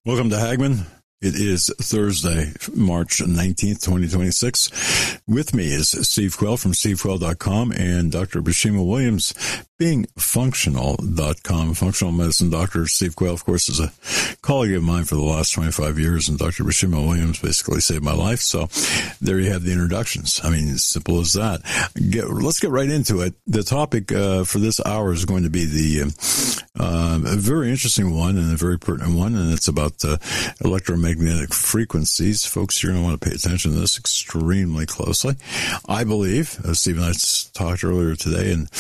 Welcome to Hagmann. It is Thursday, March 19th, 2026. With me is Steve Quayle from stevequayle.com and Dr. Bashima Williams, beingfunctional.com. Functional medicine doctor Steve Quayle, of course, is a colleague of mine for the last 25 years, and Dr. Bashima Williams basically saved my life. So there you have the introductions. I mean, as simple as that. Let's get right into it. The topic for this hour is going to be a very interesting one and a very pertinent one, and it's about electromagnetic frequencies. Folks, you're going to want to pay attention to this extremely closely. I believe, as Steve and I talked earlier today, and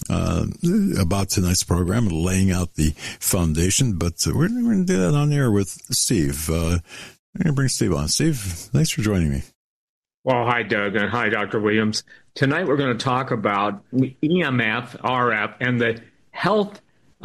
about tonight's program, laying out the foundation, but we're going to do that on air with Steve. I'm going to bring Steve on. Steve, thanks for joining me. Well, hi, Doug, and hi, Dr. Williams. Tonight we're going to talk about EMF, RF, and the health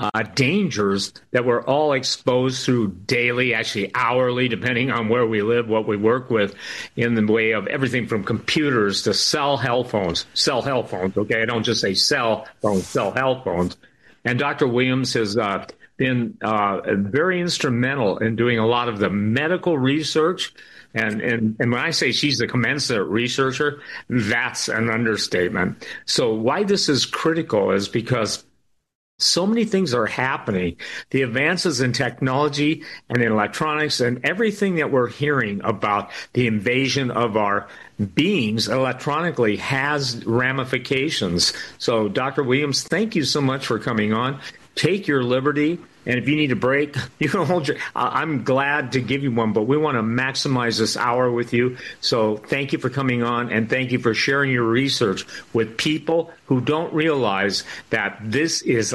dangers that we're all exposed to daily, actually hourly, depending on where we live, what we work with, in the way of everything from computers to cell health phones, okay? I don't just say cell phones, cell health phones. And Dr. Williams has been very instrumental in doing a lot of the medical research. And when I say she's a commensurate researcher, that's an understatement. So why this is critical is because so many things are happening. The advances in technology and in electronics and everything that we're hearing about the invasion of our beings electronically has ramifications. So, Dr. Williams, thank you so much for coming on. Take your liberty. And if you need a break, you can hold your. I'm glad to give you one, but we want to maximize this hour with you. So thank you for coming on, and thank you for sharing your research with people who don't realize that this is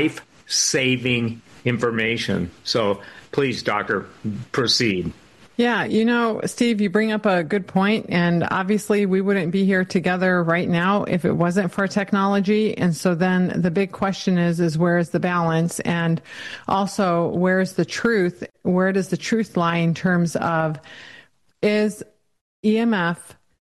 life-saving information. So please, doctor, proceed. Yeah, Steve, you bring up a good point, and obviously we wouldn't be here together right now if it wasn't for technology. And so then the big question is where's the balance? And also, where's the truth? Where does the truth lie in terms of, is EMF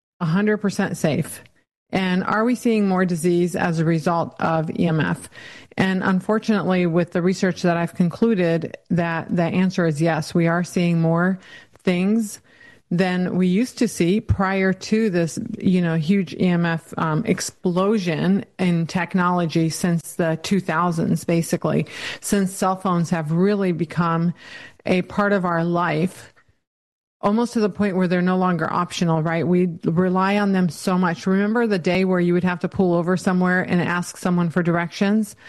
100% safe? And are we seeing more disease as a result of EMF? And unfortunately, with the research that I've concluded, that the answer is yes, we are seeing more things than we used to see prior to this, huge EMF explosion in technology since the 2000s, basically, since cell phones have really become a part of our life, almost to the point where they're no longer optional, right? We rely on them so much. Remember the day where you would have to pull over somewhere and ask someone for directions?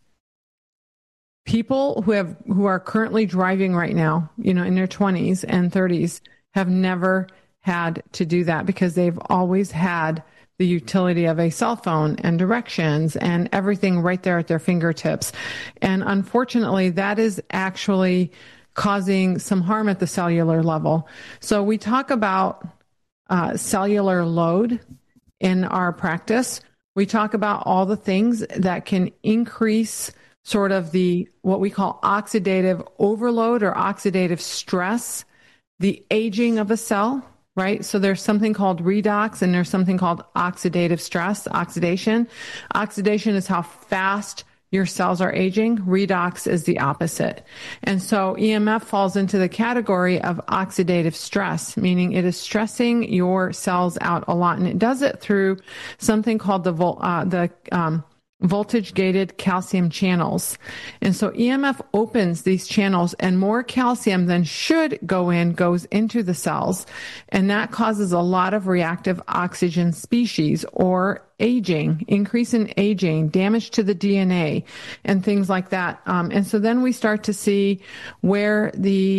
People who are currently driving right now, in their 20s and 30s, have never had to do that because they've always had the utility of a cell phone and directions and everything right there at their fingertips. And unfortunately, that is actually causing some harm at the cellular level. So we talk about cellular load in our practice. We talk about all the things that can increase sort of what we call oxidative overload or oxidative stress, the aging of a cell, right? So there's something called redox and there's something called oxidative stress, oxidation. Oxidation is how fast your cells are aging. Redox is the opposite. And so EMF falls into the category of oxidative stress, meaning it is stressing your cells out a lot. And it does it through something called the voltage-gated calcium channels. And so EMF opens these channels, and more calcium than should goes into the cells. And that causes a lot of reactive oxygen species or aging, increase in aging, damage to the DNA, and things like that. And so then we start to see where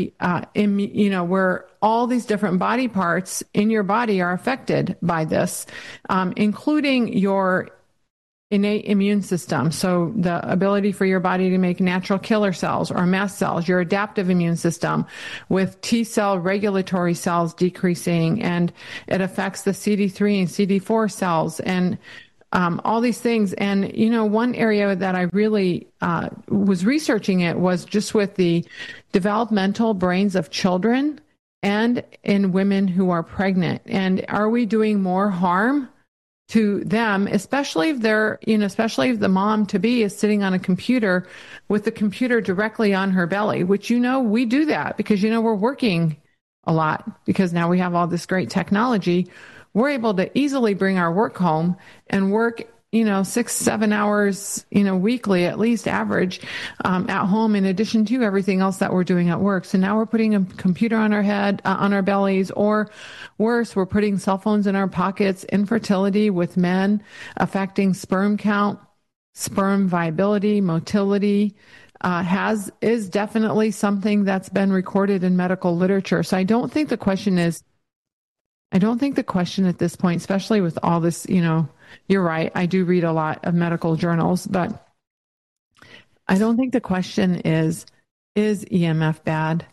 where all these different body parts in your body are affected by this, including your innate immune system. So the ability for your body to make natural killer cells or mast cells, your adaptive immune system with T cell regulatory cells decreasing, and it affects the CD3 and CD4 cells and all these things. And, one area that I really was researching it was just with the developmental brains of children and in women who are pregnant. And are we doing more harm to them, especially if they're, especially if the mom to be is sitting on a computer with the computer directly on her belly, which, we do that because, we're working a lot because now we have all this great technology. We're able to easily bring our work home and work 6-7 hours, weekly, at least average, at home, in addition to everything else that we're doing at work. So now we're putting a computer on our head, on our bellies, or worse, we're putting cell phones in our pockets. Infertility with men affecting sperm count, sperm viability, motility, is definitely something that's been recorded in medical literature. So I don't think the question at this point, especially with all this, you're right. I do read a lot of medical journals, but I don't think the question is EMF bad?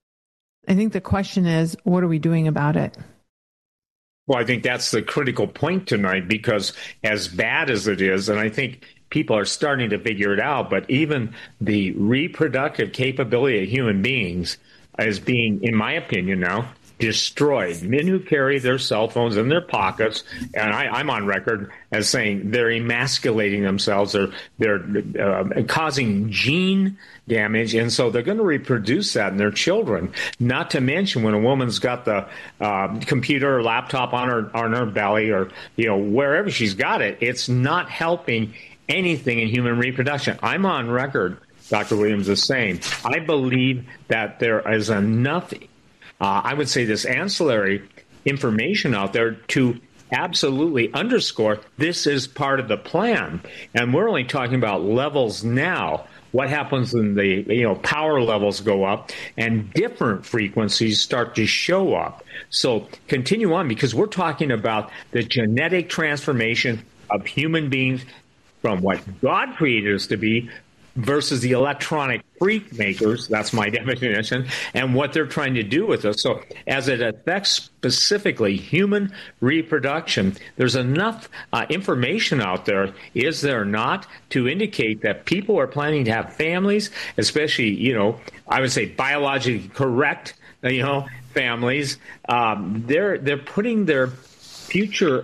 I think the question is, what are we doing about it? Well, I think that's the critical point tonight, because as bad as it is, and I think people are starting to figure it out, but even the reproductive capability of human beings is being, in my opinion now, destroyed. Men who carry their cell phones in their pockets, and I'm on record as saying they're emasculating themselves, they're causing gene damage, and so they're going to reproduce that in their children. Not to mention when a woman's got the computer or laptop on her belly, or wherever she's got it, it's not helping anything in human reproduction. I'm on record, Dr. Williams, is saying I believe that there is enough I would say this ancillary information out there to absolutely underscore this is part of the plan. And we're only talking about levels now. What happens when the power levels go up and different frequencies start to show up? So continue on, because we're talking about the genetic transformation of human beings from what God created us to be versus the electronic freak makers, that's my definition, and what they're trying to do with us. So as it affects specifically human reproduction, there's enough information out there, is there not, to indicate that people are planning to have families, especially, I would say biologically correct, families. They're putting their future,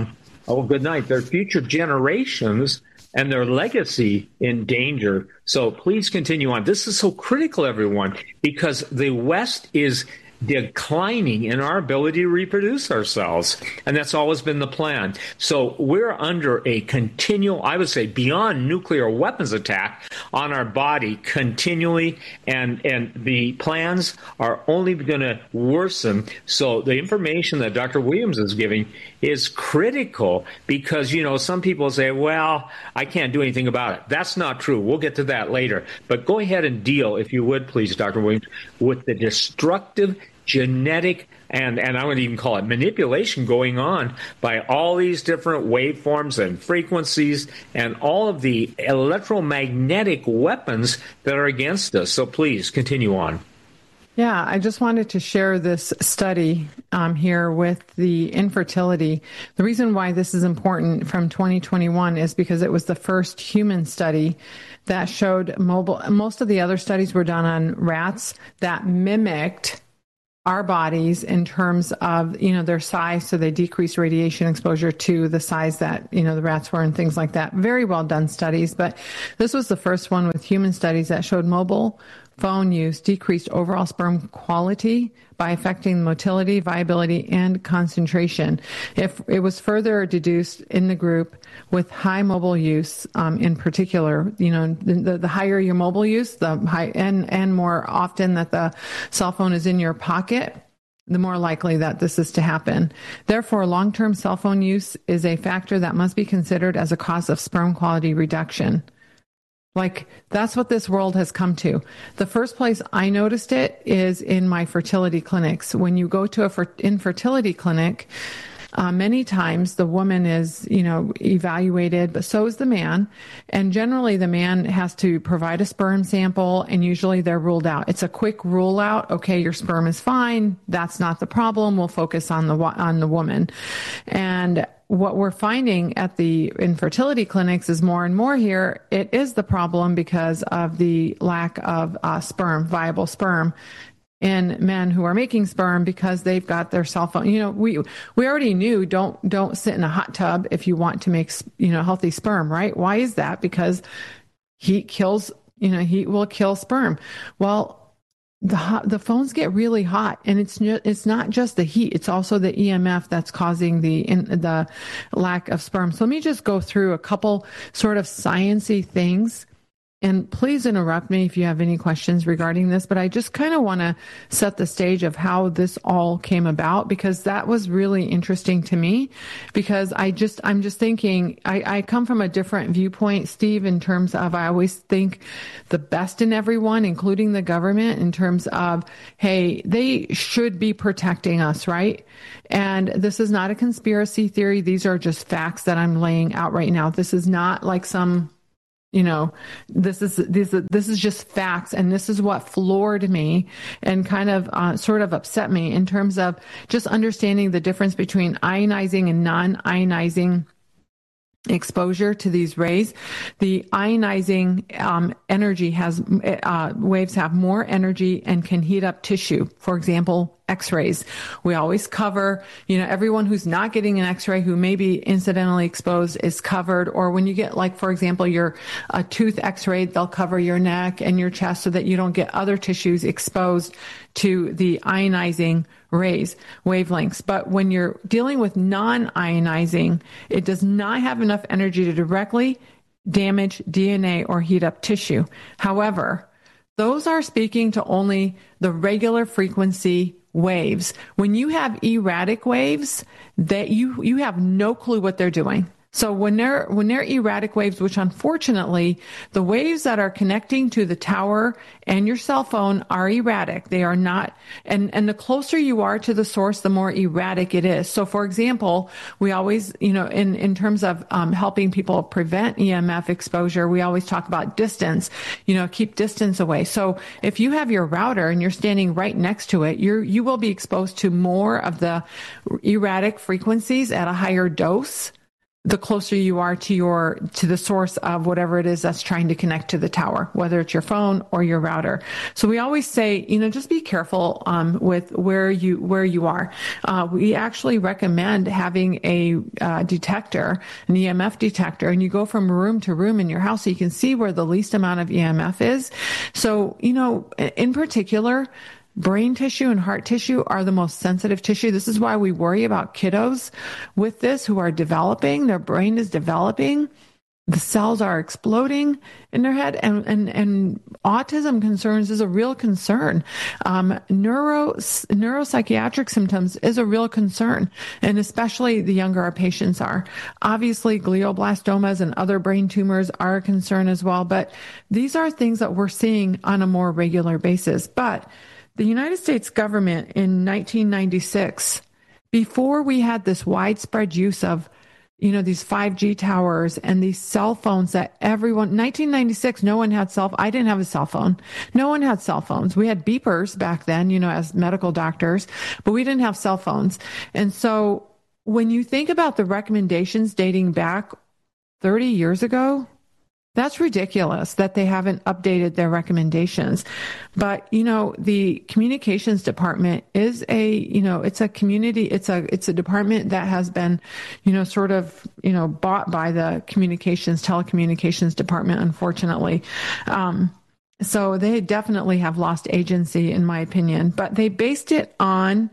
their future generations and their legacy in danger. So please continue on. This is so critical, everyone, because the West is declining in our ability to reproduce ourselves. And that's always been the plan. So we're under a continual, I would say, beyond nuclear weapons attack on our body continually. And the plans are only going to worsen. So the information that Dr. Williams is giving is critical, because, some people say, well, I can't do anything about it. That's not true. We'll get to that later. But go ahead and deal, if you would, please, Dr. Williams, with the destructive genetic and I would even call it manipulation going on by all these different waveforms and frequencies and all of the electromagnetic weapons that are against us. So please continue on. Yeah, I just wanted to share this study here with the infertility. The reason why this is important from 2021 is because it was the first human study that showed most of the other studies were done on rats that mimicked our bodies in terms of, their size. So they decreased radiation exposure to the size that, the rats were and things like that. Very well done studies. But this was the first one with human studies that showed mobile phone use decreased overall sperm quality by affecting motility, viability, and concentration. If it was further deduced in the group with high mobile use, in particular, the higher your mobile use, the high and more often that the cell phone is in your pocket, the more likely that this is to happen. Therefore, long-term cell phone use is a factor that must be considered as a cause of sperm quality reduction. That's what this world has come to. The first place I noticed it is in my fertility clinics. When you go to a infertility clinic, many times the woman is, evaluated, but so is the man. And generally the man has to provide a sperm sample, and usually they're ruled out. It's a quick rule out. Okay, your sperm is fine. That's not the problem. We'll focus on the woman. And what we're finding at the infertility clinics is more and more here, it is the problem because of the lack of viable sperm. in men who are making sperm because they've got their cell phone. We already knew don't sit in a hot tub if you want to make, healthy sperm, right? Why is that? Because heat will kill sperm. Well, the phones get really hot, and it's not just the heat, it's also the EMF that's causing the lack of sperm. So let me just go through a couple sort of sciencey things. And please interrupt me if you have any questions regarding this, but I just kind of want to set the stage of how this all came about, because that was really interesting to me, because I'm just thinking, I come from a different viewpoint, Steve, in terms of, I always think the best in everyone, including the government, in terms of, hey, they should be protecting us, right? And this is not a conspiracy theory. These are just facts that I'm laying out right now. This is not like some, this is just facts, and this is what floored me and kind of sort of upset me in terms of just understanding the difference between ionizing and non-ionizing exposure to these rays. The ionizing energy waves have more energy and can heat up tissue. For example, X-rays. We always cover, everyone who's not getting an X-ray who may be incidentally exposed is covered. Or when you get, like, for example, a tooth X-ray, they'll cover your neck and your chest so that you don't get other tissues exposed to the ionizing rays, wavelengths. But when you're dealing with non-ionizing, it does not have enough energy to directly damage DNA or heat up tissue. However, those are speaking to only the regular frequency waves. When you have erratic waves, that you have no clue what they're doing. So when they're erratic waves, which unfortunately, the waves that are connecting to the tower and your cell phone are erratic. They are not, and the closer you are to the source, the more erratic it is. So for example, we always, in terms of helping people prevent EMF exposure, we always talk about distance, keep distance away. So if you have your router and you're standing right next to it, you will be exposed to more of the erratic frequencies at a higher dose the closer you are to the source of whatever it is that's trying to connect to the tower, whether it's your phone or your router. So we always say, just be careful with where you are. We actually recommend having a detector, an EMF detector, and you go from room to room in your house so you can see where the least amount of EMF is. So, in particular, brain tissue and heart tissue are the most sensitive tissue. This is why we worry about kiddos with this who are developing. Their brain is developing. The cells are exploding in their head, and autism concerns is a real concern. Neuropsychiatric symptoms is a real concern, and especially the younger our patients are. Obviously, glioblastomas and other brain tumors are a concern as well, but these are things that we're seeing on a more regular basis. But the United States government in 1996, before we had this widespread use of, these 5G towers and these cell phones that 1996, no one had I didn't have a cell phone. No one had cell phones. We had beepers back then, as medical doctors, but we didn't have cell phones. And so when you think about the recommendations dating back 30 years ago, that's ridiculous that they haven't updated their recommendations. But, the communications department is it's a department that has been, bought by the telecommunications department, unfortunately. So they definitely have lost agency, in my opinion, but they based it on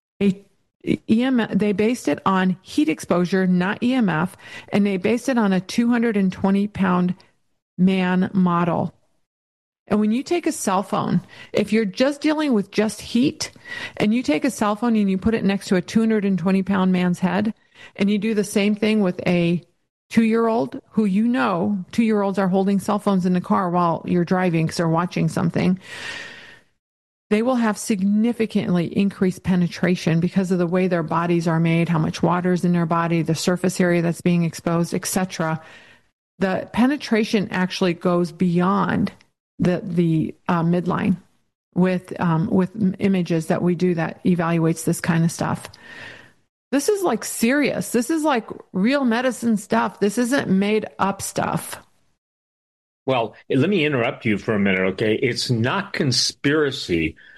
they based it on heat exposure, not EMF, and they based it on a 220-pound man model. And when you take a cell phone, if you're just dealing with just heat, and you take a cell phone and you put it next to a 220-pound man's head, and you do the same thing with a 2-year-old who 2-year-olds are holding cell phones in the car while you're driving because they're watching something, they will have significantly increased penetration because of the way their bodies are made, how much water is in their body, the surface area that's being exposed, etc. The penetration actually goes beyond the midline with images that we do that evaluates this kind of stuff. This is like serious. This is like real medicine stuff. This isn't made up stuff. Well, let me interrupt you for a minute, okay? It's not conspiracy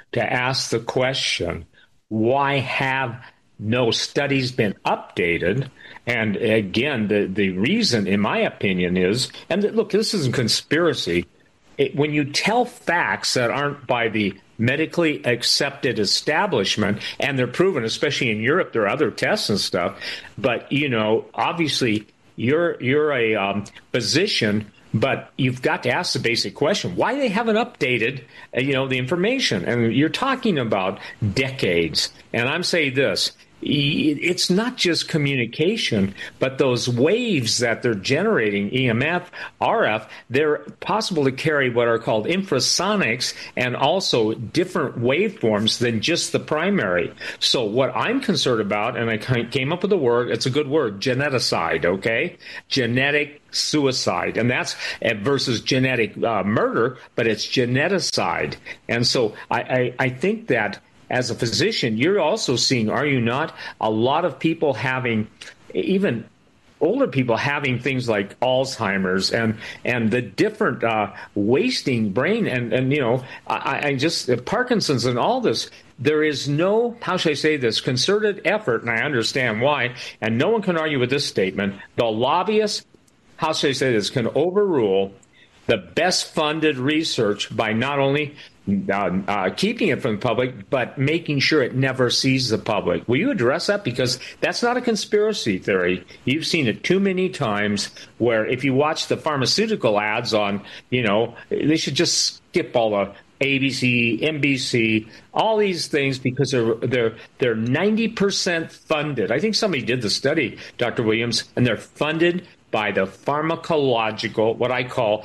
to ask the question, why have no studies been updated? And again, the reason, in my opinion, is, and look, this isn't conspiracy. When you tell facts that aren't by the medically accepted establishment, and they're proven, especially in Europe, there are other tests and stuff, but, obviously you're a physician, but you've got to ask the basic question, why they haven't updated, the information. And you're talking about decades. And I'm saying this, it's not just communication, but those waves that they're generating, EMF, RF, they're possible to carry what are called infrasonics and also different waveforms than just the primary. So what I'm concerned about, and I came up with a word, it's a good word, geneticide, okay? Genetic suicide. And that's versus genetic murder, but it's geneticide. And so I think that as a physician, you're also seeing, are you not, a lot of people having, even older people having things like Alzheimer's and the different wasting brain and I just Parkinson's and all this. There is no, how should I say this, concerted effort, and I understand why, and no one can argue with this statement. The lobbyists, how should I say this, can overrule the best funded research by not only keeping it from the public, but making sure it never sees the public. Will you address that? Because that's not a conspiracy theory. You've seen it too many times where if you watch the pharmaceutical ads on, they should just skip all the ABC, NBC, all these things because they're 90% funded. I think somebody did the study, Dr. Williams, and they're funded by the pharmacological, what I call,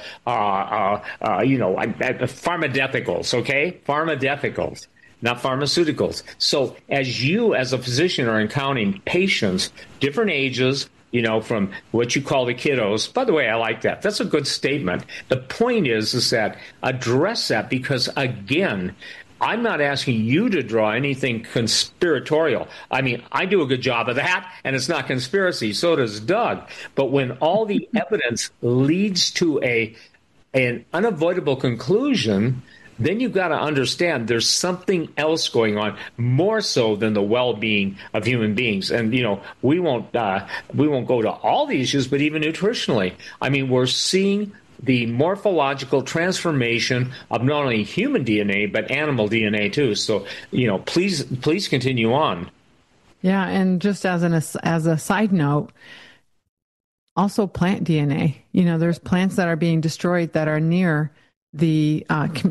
pharmaceuticals, okay? Pharmaceuticals, not pharmaceuticals. So as you, as a physician, are encountering patients, different ages, from what you call the kiddos. By the way, I like that. That's a good statement. The point is that address that because, again, I'm not asking you to draw anything conspiratorial. I mean, I do a good job of that, and it's not conspiracy. So does Doug. But when all the evidence leads to an unavoidable conclusion, then you've got to understand there's something else going on, more so than the well-being of human beings. And we won't go to all the issues, but even nutritionally, I mean, we're seeing the morphological transformation of not only human DNA, but animal DNA too. So, please continue on. Yeah. And just as a side note, also plant DNA, there's plants that are being destroyed that are near the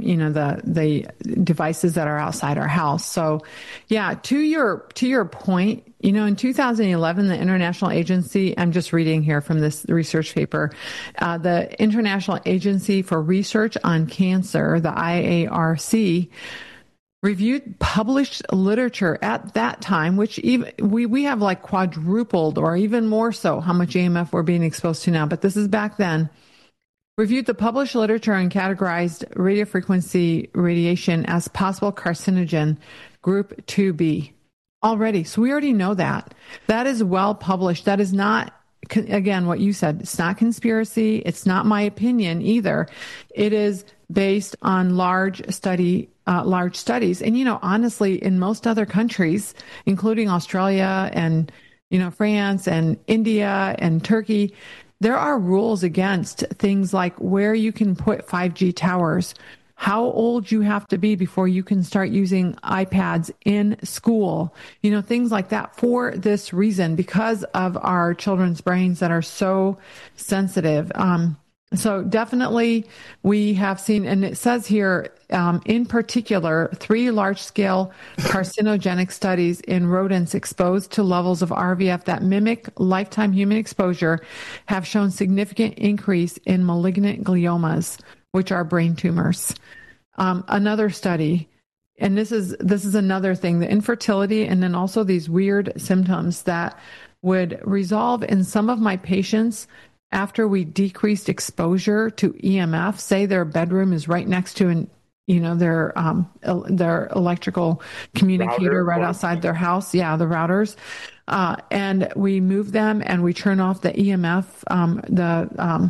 devices that are outside our house. So yeah, to your point, in 2011, the International Agency, I'm just reading here from this research paper, the International Agency for Research on Cancer, the IARC, reviewed published literature at that time, which even we have like quadrupled or even more so how much EMF we're being exposed to now. But this is back then. Reviewed the published literature and categorized radiofrequency radiation as possible carcinogen group 2B already. So we already know that. That is well published. That is not, again, what you said. It's not conspiracy. It's not my opinion either. It is based on large studies. And, honestly, in most other countries, including Australia and, France and India and Turkey, there are rules against things like where you can put 5G towers, how old you have to be before you can start using iPads in school, things like that for this reason, because of our children's brains that are so sensitive. So definitely we have seen, and it says here, in particular, 3 large-scale carcinogenic studies in rodents exposed to levels of RVF that mimic lifetime human exposure have shown significant increase in malignant gliomas, which are brain tumors. Another study, and this is another thing, the infertility and then also these weird symptoms that would resolve in some of my patients after we decreased exposure to EMF. Say their bedroom is right next to their electrical communicator right outside their house. Yeah, the routers. And we move them and we turn off the EMF,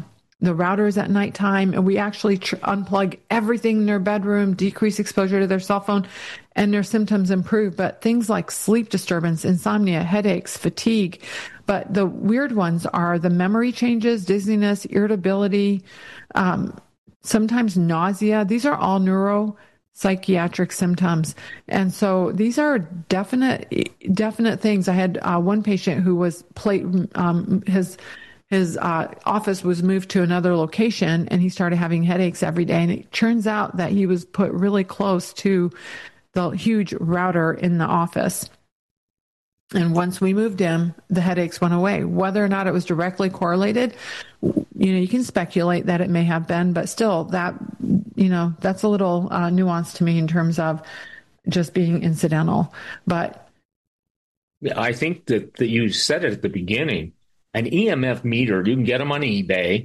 the routers at nighttime, and we actually unplug everything in their bedroom, decrease exposure to their cell phone, and their symptoms improve. But things like sleep disturbance, insomnia, headaches, fatigue. But the weird ones are the memory changes, dizziness, irritability, sometimes nausea. These are all neuropsychiatric symptoms. And so these are definite things. I had one patient who was his office was moved to another location, and he started having headaches every day. And it turns out that he was put really close to the huge router in the office. And once we moved him, the headaches went away. Whether or not it was directly correlated, you can speculate that it may have been, but still that's a little nuance to me in terms of just being incidental. But I think that you said it at the beginning. An EMF meter, you can get them on eBay,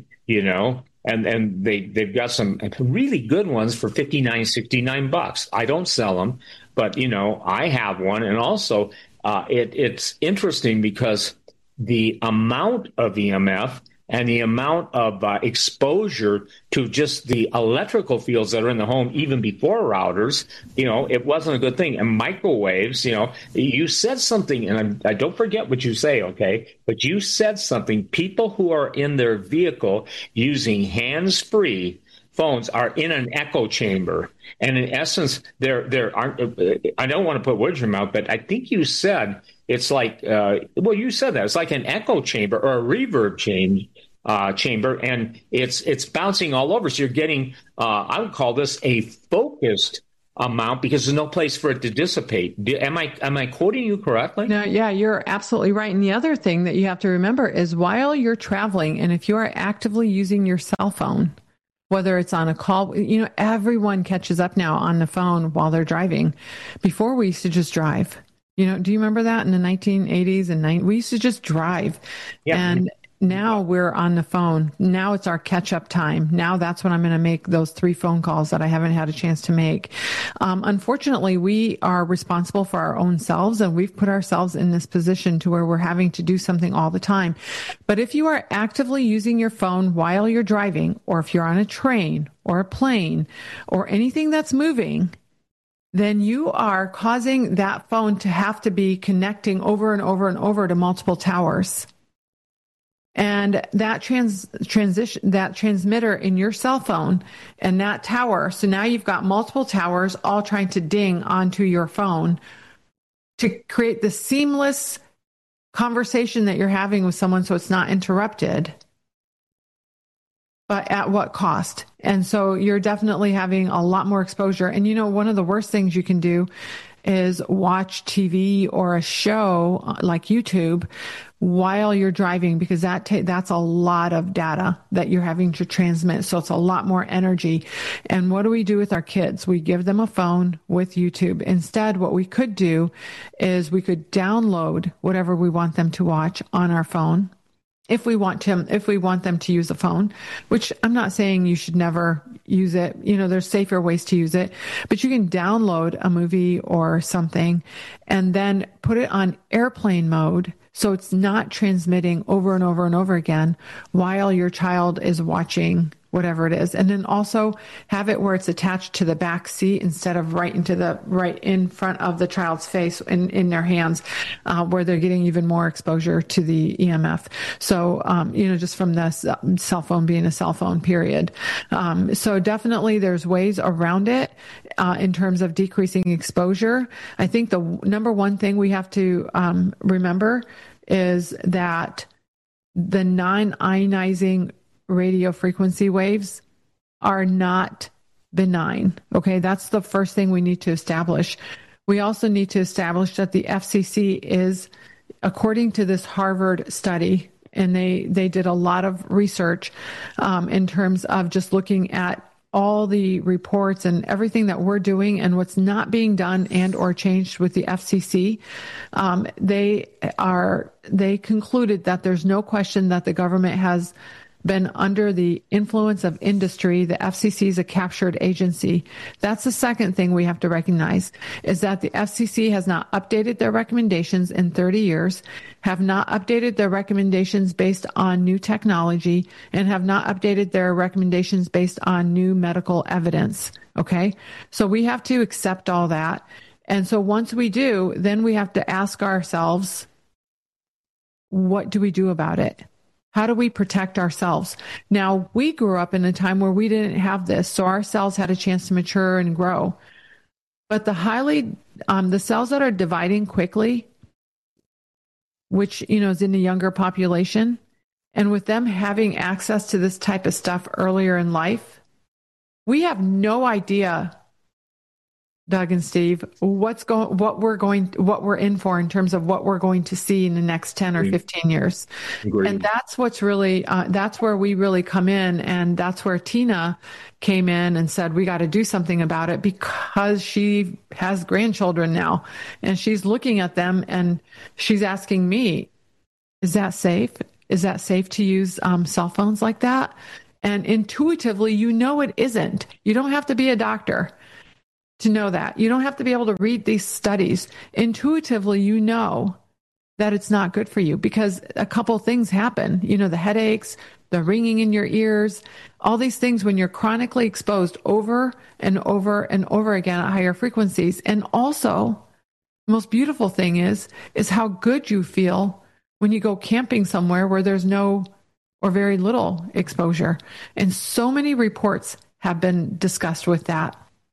and they've got some really good ones for $59, $69. I don't sell them, but I have one. And also it's interesting because the amount of EMF and the amount of exposure to just the electrical fields that are in the home, even before routers, it wasn't a good thing. And microwaves, you said something, and I don't forget what you say, okay? But you said something. People who are in their vehicle using hands-free phones are in an echo chamber. And in essence, there aren't, I don't want to put words in your mouth, but I think you said it's like, you said that. It's like an echo chamber or a reverb chamber, and it's bouncing all over. So you're getting, I would call this a focused amount because there's no place for it to dissipate. Am I quoting you correctly? No, yeah, you're absolutely right. And the other thing that you have to remember is while you're traveling, and if you are actively using your cell phone, whether it's on a call, everyone catches up now on the phone while they're driving. Before we used to just drive. Do you remember that in the 1980s and 90s? We used to just drive. Yeah. And now we're on the phone. Now it's our catch-up time. Now that's when I'm going to make those 3 phone calls that I haven't had a chance to make. Unfortunately, we are responsible for our own selves, and we've put ourselves in this position to where we're having to do something all the time. But if you are actively using your phone while you're driving, or if you're on a train or a plane or anything that's moving, then you are causing that phone to have to be connecting over and over and over to multiple towers. And that that transmitter in your cell phone and that tower. So now you've got multiple towers all trying to ding onto your phone to create the seamless conversation that you're having with someone so it's not interrupted. But at what cost? And so you're definitely having a lot more exposure. And one of the worst things you can do is watch TV or a show like YouTube while you're driving, because that's a lot of data that you're having to transmit. So it's a lot more energy. And what do we do with our kids? We give them a phone with YouTube. Instead, what we could do is we could download whatever we want them to watch on our phone. If we want them to use a phone, which I'm not saying you should never use it. There's safer ways to use it, but you can download a movie or something and then put it on airplane mode. So it's not transmitting over and over and over again while your child is watching whatever it is. And then also have it where it's attached to the back seat instead of right in front of the child's face in their hands, where they're getting even more exposure to the EMF. So, just from the cell phone being a cell phone, period. So definitely there's ways around it, in terms of decreasing exposure. I think the number one thing we have to, remember is that the non-ionizing radio frequency waves are not benign. Okay, that's the first thing we need to establish. We also need to establish that the FCC is, according to this Harvard study, and they did a lot of research in terms of just looking at all the reports and everything that we're doing and what's not being done and or changed with the FCC. They concluded that there's no question that the government has been under the influence of industry. The FCC is a captured agency. That's the second thing we have to recognize, is that the FCC has not updated their recommendations in 30 years, have not updated their recommendations based on new technology, and have not updated their recommendations based on new medical evidence. Okay? So we have to accept all that. And so once we do, then we have to ask ourselves, what do we do about it? How do we protect ourselves? Now, we grew up in a time where we didn't have this, so our cells had a chance to mature and grow. But the cells that are dividing quickly, which, is in the younger population, and with them having access to this type of stuff earlier in life, we have no idea, Doug and Steve, what we're in for in terms of what we're going to see in the next 10 or 15 years. Agreed. And that's what's really, that's where we really come in. And that's where Tina came in and said, we got to do something about it, because she has grandchildren now and she's looking at them and she's asking me, is that safe? Is that safe to use cell phones like that? And intuitively, it isn't. You don't have to be a doctor to know that. You don't have to be able to read these studies. Intuitively, you know that it's not good for you, because a couple things happen. The headaches, the ringing in your ears, all these things when you're chronically exposed over and over and over again at higher frequencies. And also, the most beautiful thing is how good you feel when you go camping somewhere where there's no or very little exposure. And so many reports have been discussed with that.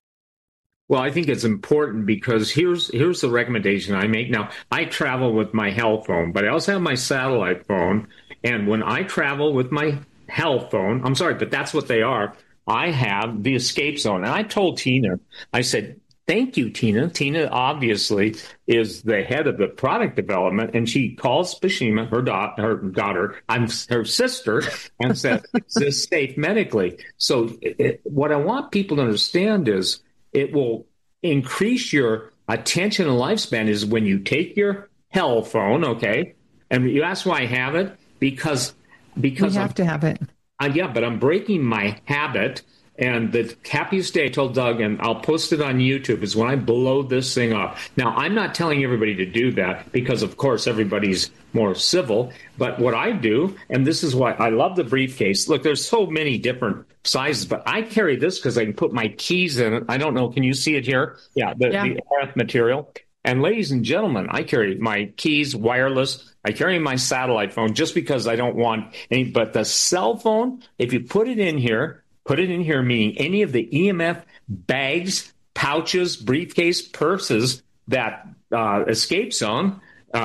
Well, I think it's important, because here's the recommendation I make. Now, I travel with my health phone, but I also have my satellite phone. And when I travel with my health phone, I'm sorry, but that's what they are, I have the Escape Zone. And I told Tina, I said, thank you, Tina. Tina obviously is the head of the product development, and she calls Bashima, her daughter, I'm her sister, and said, is this safe medically? So what I want people to understand is, it will increase your attention and lifespan is when you take your health phone, okay? And you ask why I have it? Because you have to have it. Yeah, but I'm breaking my habit. And the happiest day, I told Doug, and I'll post it on YouTube, is when I blow this thing up. Now, I'm not telling everybody to do that, because, of course, everybody's more civil. But what I do, and this is why I love the briefcase. Look, there's so many different sizes, but I carry this because I can put my keys in it. I don't know. Can you see it here? Yeah, the RF material. And ladies and gentlemen, I carry my keys wireless. I carry my satellite phone just because I don't want any. But the cell phone, if you put it in here, meaning any of the EMF bags, pouches, briefcase, purses that Escape Zone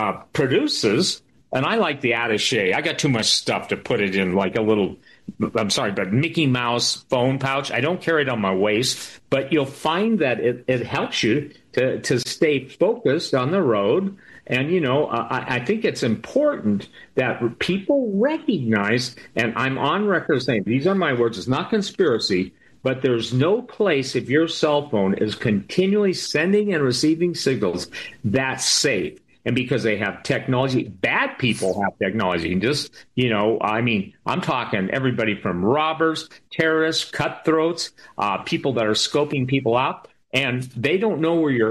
produces. And I like the attaché. I got too much stuff to put it in, like a little, I'm sorry, but Mickey Mouse phone pouch. I don't carry it on my waist, but you'll find that it helps you to stay focused on the road. And, I think it's important that people recognize, and I'm on record saying, these are my words, it's not conspiracy, but there's no place, if your cell phone is continually sending and receiving signals, that's safe. And because they have technology, bad people have technology. And just, I'm talking everybody from robbers, terrorists, cutthroats, people that are scoping people out, and they don't know where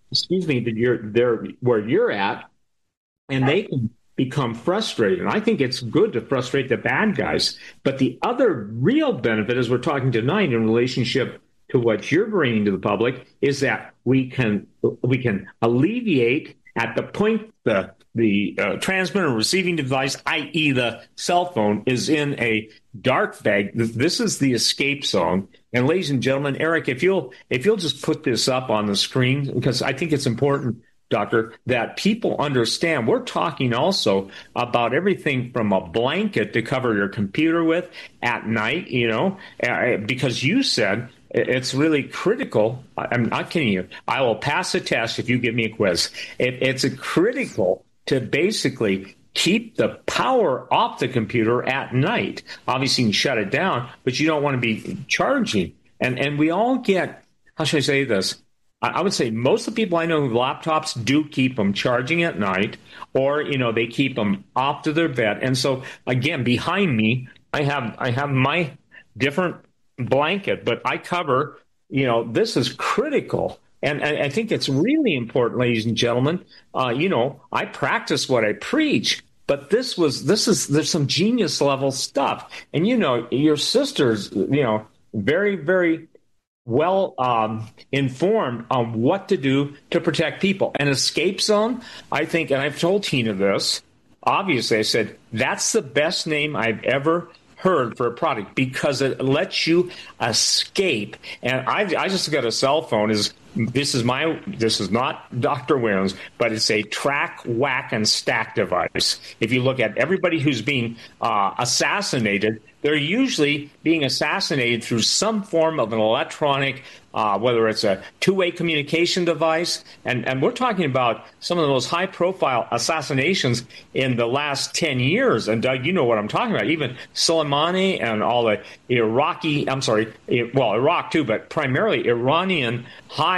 where you're at, and they can become frustrated. And I think it's good to frustrate the bad guys. But the other real benefit, as we're talking tonight in relationship to what you're bringing to the public, is that we can alleviate at the point the transmitter and receiving device, i.e. the cell phone, is in a dark bag. This is the Escape Zone. And ladies and gentlemen, Eric, if you'll just put this up on the screen, because I think it's important, Doctor, that people understand. We're talking also about everything from a blanket to cover your computer with at night, because you said it's really critical. I'm not kidding you. I will pass a test if you give me a quiz. It's critical to basically keep the power off the computer at night. Obviously, you can shut it down, but you don't want to be charging. And we all get, how should I say this? I would say most of the people I know who have laptops do keep them charging at night, or, they keep them off to their bed. And so, again, behind me, I have my different blanket, but I cover, this is critical. And I think it's really important, ladies and gentlemen. I practice what I preach, but there's some genius level stuff. And, your sister's, very, very well informed on what to do to protect people. An escape zone, I think, and I've told Tina this, obviously, I said, that's the best name I've ever heard for a product because it lets you escape. And I just got a cell phone. This is not Dr. Williams, but it's a track, whack, and stack device. If you look at everybody who's being assassinated, they're usually being assassinated through some form of an electronic, whether it's a two-way communication device. And we're talking about some of the most high-profile assassinations in the last 10 years. And, Doug, you know what I'm talking about. Even Soleimani and all the Iraq too, but primarily Iranian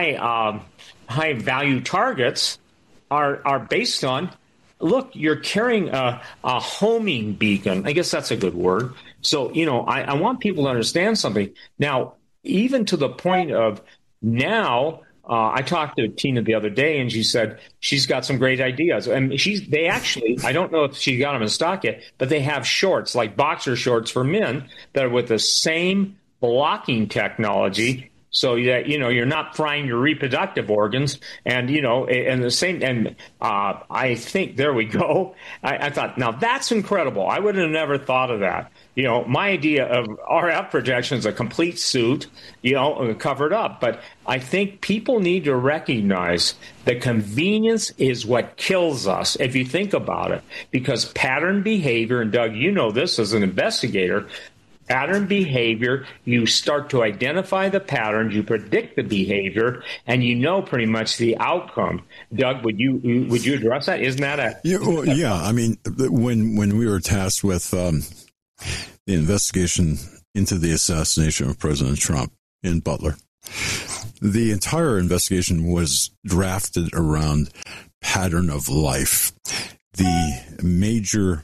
high-value targets are based on, look, you're carrying a homing beacon. I guess that's a good word. So, I want people to understand something. Now, even to the point of now, I talked to Tina the other day, and she said she's got some great ideas. And they actually, I don't know if she got them in stock yet, but they have shorts, like boxer shorts for men, that are with the same blocking technology, so that, you're not frying your reproductive organs. And, and the same, and I think, there we go. I thought, now that's incredible. I would have never thought of that. My idea of RF protection is a complete suit, covered up. But I think people need to recognize that convenience is what kills us, if you think about it. Because pattern behavior, and Doug, you know this as an investigator, pattern behavior, you start to identify the patterns, you predict the behavior, and pretty much the outcome. Doug, would you address that? Isn't that a... Yeah. I mean, when we were tasked with the investigation into the assassination of President Trump in Butler, the entire investigation was drafted around pattern of life. The major,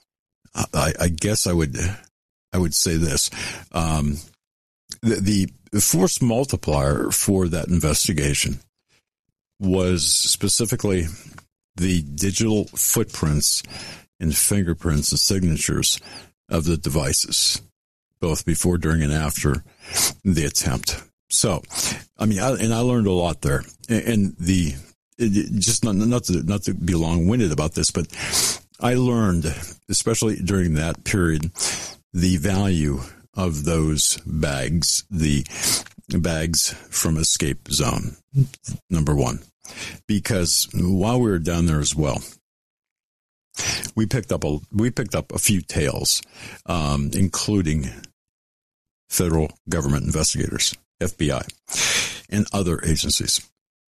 I guess I would say this, the force multiplier for that investigation was specifically the digital footprints and fingerprints and signatures of the devices, both before, during, and after the attempt. So, I mean, I learned a lot there, and just not to be long-winded about this, but I learned, especially during that period, the value of those bags, the bags from Escape Zone, number one, because while we were down there as well, we picked up a few tails, including federal government investigators, FBI, and other agencies.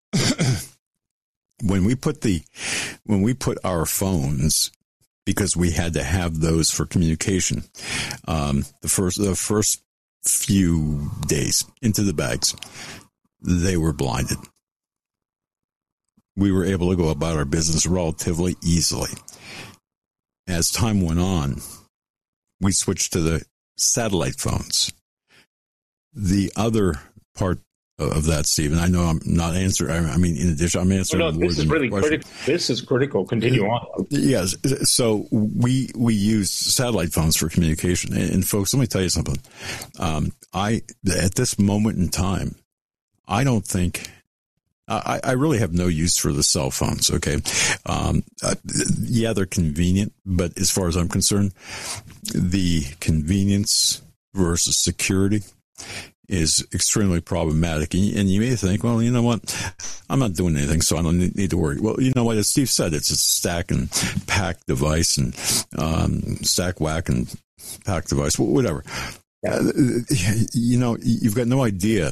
When we put our phones, because we had to have those for communication, the first few days into the bags, they were blinded. We were able to go about our business relatively easily. As time went on, we switched to the satellite phones. The other part of that, Stephen, I know I'm not answering. I mean, in addition, I'm answering more this than is really question. critical. This is critical. Continue on. Yes. So we used satellite phones for communication. And folks, let me tell you something. At this moment in time, I don't think I really have no use for the cell phones. Okay. Yeah, they're convenient, but as far as I'm concerned, the convenience versus security is extremely problematic. And you may think, well, you know what? I'm not doing anything, so I don't need to worry. Well, you know what? As Steve said, it's a stack and pack device, and stack, whack, and pack device, whatever. You've got no idea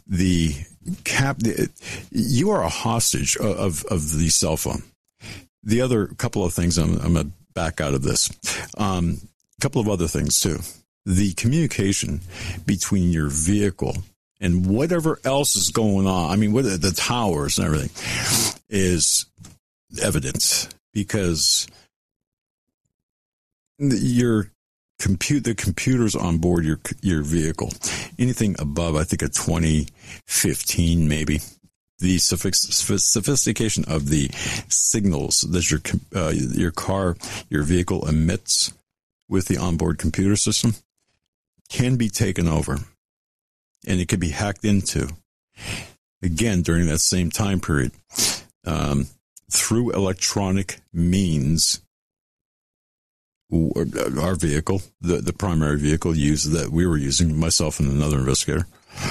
you are a hostage of the cell phone. The other couple of things, I'm going to back out of this. A couple of other things too. The communication between your vehicle and whatever else is going on, I mean, the towers and everything, is evident, because your the computers on board your vehicle, anything above, I think, a 2015 maybe, the sophistication of the signals that your vehicle emits with the onboard computer system can be taken over, and it can be hacked into, again, during that same time period, through electronic means. Our vehicle, the primary vehicle that we were using, myself and another investigator,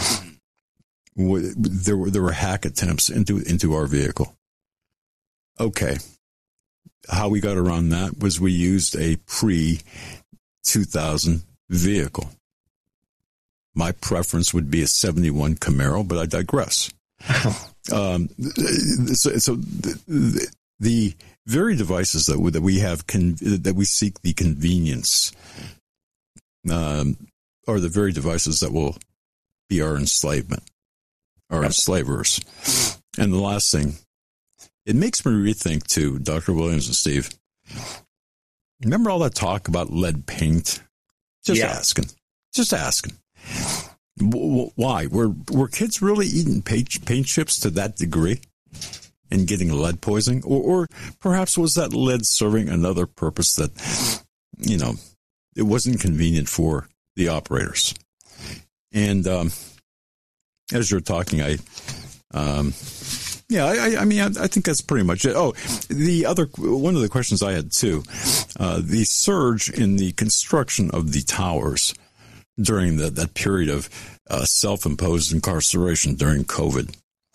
there were hack attempts into our vehicle. Okay. How we got around that was we used a pre-2000 vehicle. My preference would be a 71 Camaro, but I digress. So the very devices that we have that we seek the convenience are the very devices that will be our enslavement, our enslavers. And the last thing, it makes me rethink too, Dr. Williams and Steve. Remember all that talk about lead paint? Just asking. Why? Were kids really eating paint chips to that degree and getting lead poisoning? Or perhaps was that lead serving another purpose that, it wasn't convenient for the operators? And as you're talking, I think that's pretty much it. Oh, one of the questions I had too, the surge in the construction of the towers during that period of self-imposed incarceration during COVID.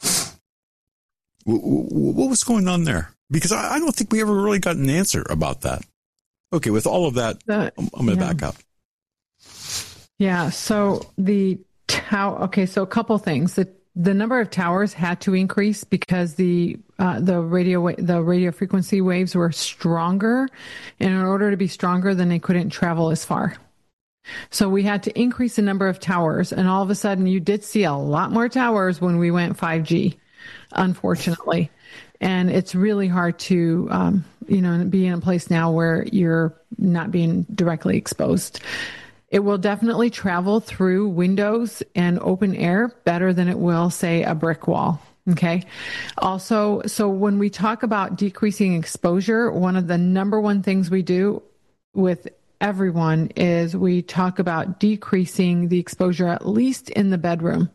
What was going on there? Because I don't think we ever really got an answer about that. Okay, with all of that, I'm going to back up. Yeah, so so a couple things. The number of towers had to increase because the radio frequency waves were stronger, and in order to be stronger, then they couldn't travel as far. So we had to increase the number of towers, and all of a sudden you did see a lot more towers when we went 5G, unfortunately. And it's really hard to, be in a place now where you're not being directly exposed. It will definitely travel through windows and open air better than it will, say, a brick wall. Okay. Also, so when we talk about decreasing exposure, one of the number one things we do with everyone is we talk about decreasing the exposure, at least in the bedroom.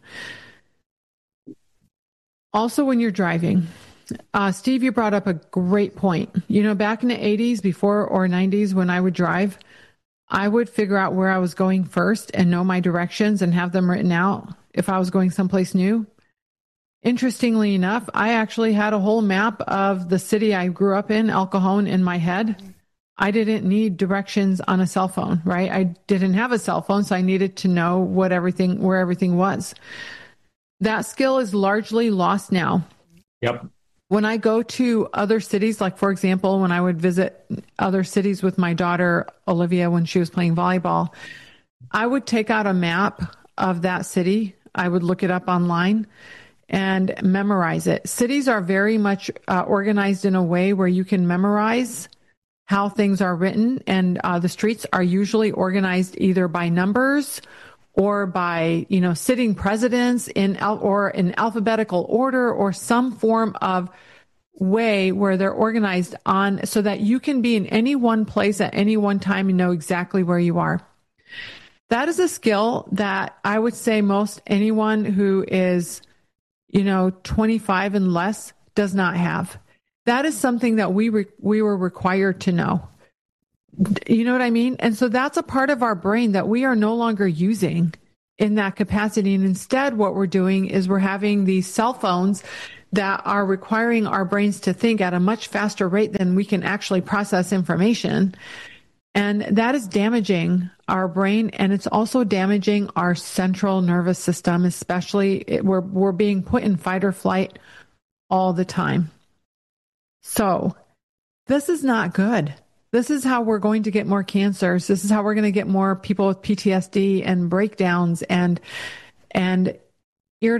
Also, when you're driving, Steve, you brought up a great point. Back in the 80s, before or 90s, when I would drive, I would figure out where I was going first and know my directions and have them written out if I was going someplace new. Interestingly enough, I actually had a whole map of the city I grew up in, El Cajon, in my head. I didn't need directions on a cell phone, right? I didn't have a cell phone, so I needed to know where everything was. That skill is largely lost now. Yep. When I go to other cities, like, for example, when I would visit other cities with my daughter, Olivia, when she was playing volleyball, I would take out a map of that city. I would look it up online and memorize it. Cities are very much organized in a way where you can memorize how things are written, and the streets are usually organized either by numbers or by, sitting presidents in alphabetical order, or some form of way where they're organized on, so that you can be in any one place at any one time and know exactly where you are. That is a skill that I would say most anyone who is, 25 and less does not have. That is something that we were required to know. You know what I mean? And so that's a part of our brain that we are no longer using in that capacity. And instead, what we're doing is we're having these cell phones that are requiring our brains to think at a much faster rate than we can actually process information. And that is damaging our brain. And it's also damaging our central nervous system, especially we're being put in fight or flight all the time. So this is not good. This is how we're going to get more cancers. This is how we're going to get more people with PTSD and breakdowns and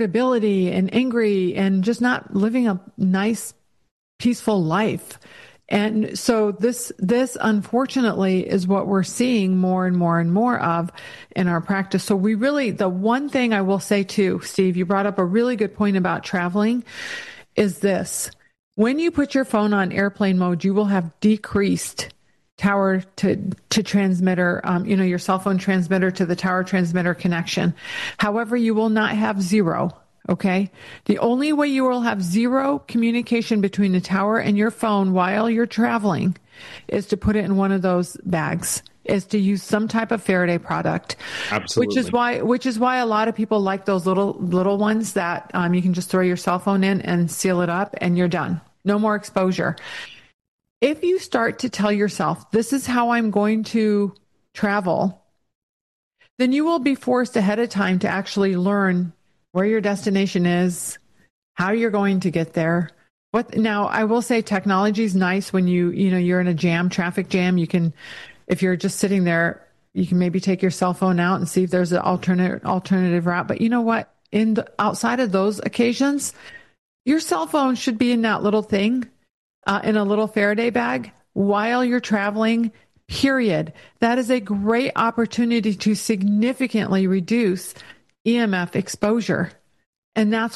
irritability and angry and just not living a nice, peaceful life. And so this unfortunately is what we're seeing more and more and more of in our practice. So the one thing I will say too, Steve, you brought up a really good point about traveling, is this. When you put your phone on airplane mode, you will have decreased tower to transmitter, your cell phone transmitter to the tower transmitter connection. However, you will not have zero. Okay. The only way you will have zero communication between the tower and your phone while you're traveling is to put it in one of those bags, is to use some type of Faraday product. Absolutely. Which is why a lot of people like those little ones that you can just throw your cell phone in and seal it up and you're done. No more exposure. If you start to tell yourself, this is how I'm going to travel, then you will be forced ahead of time to actually learn where your destination is, how you're going to get there. Now, I will say technology is nice when you're in a traffic jam. You can, if you're just sitting there, you can maybe take your cell phone out and see if there's an alternative route. But you know what? Outside of those occasions, your cell phone should be in that little thing, in a little Faraday bag while you're traveling, period. That is a great opportunity to significantly reduce EMF exposure. And that's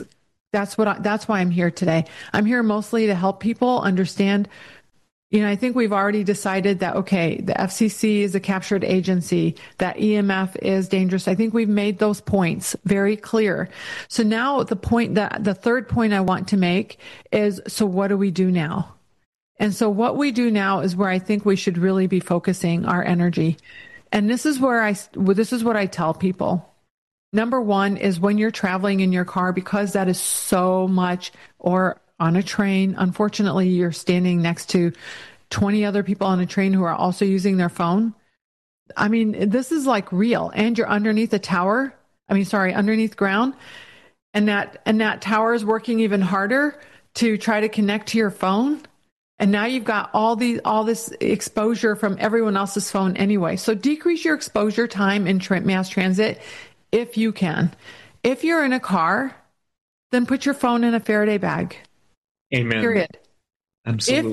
why I'm here today. I'm here mostly to help people understand. I think we've already decided that, okay, the FCC is a captured agency, that EMF is dangerous. I think we've made those points very clear. So now the third point I want to make is, so what do we do now? And so what we do now is where I think we should really be focusing our energy. And this is what I tell people. Number one is when you're traveling in your car, because that is so much, or on a train, unfortunately, you're standing next to 20 other people on a train who are also using their phone. I mean, this is like real. And you're underneath underneath ground. And that tower is working even harder to try to connect to your phone. And now you've got all this exposure from everyone else's phone anyway. So decrease your exposure time in mass transit if you can. If you're in a car, then put your phone in a Faraday bag. Amen. Period. Absolutely.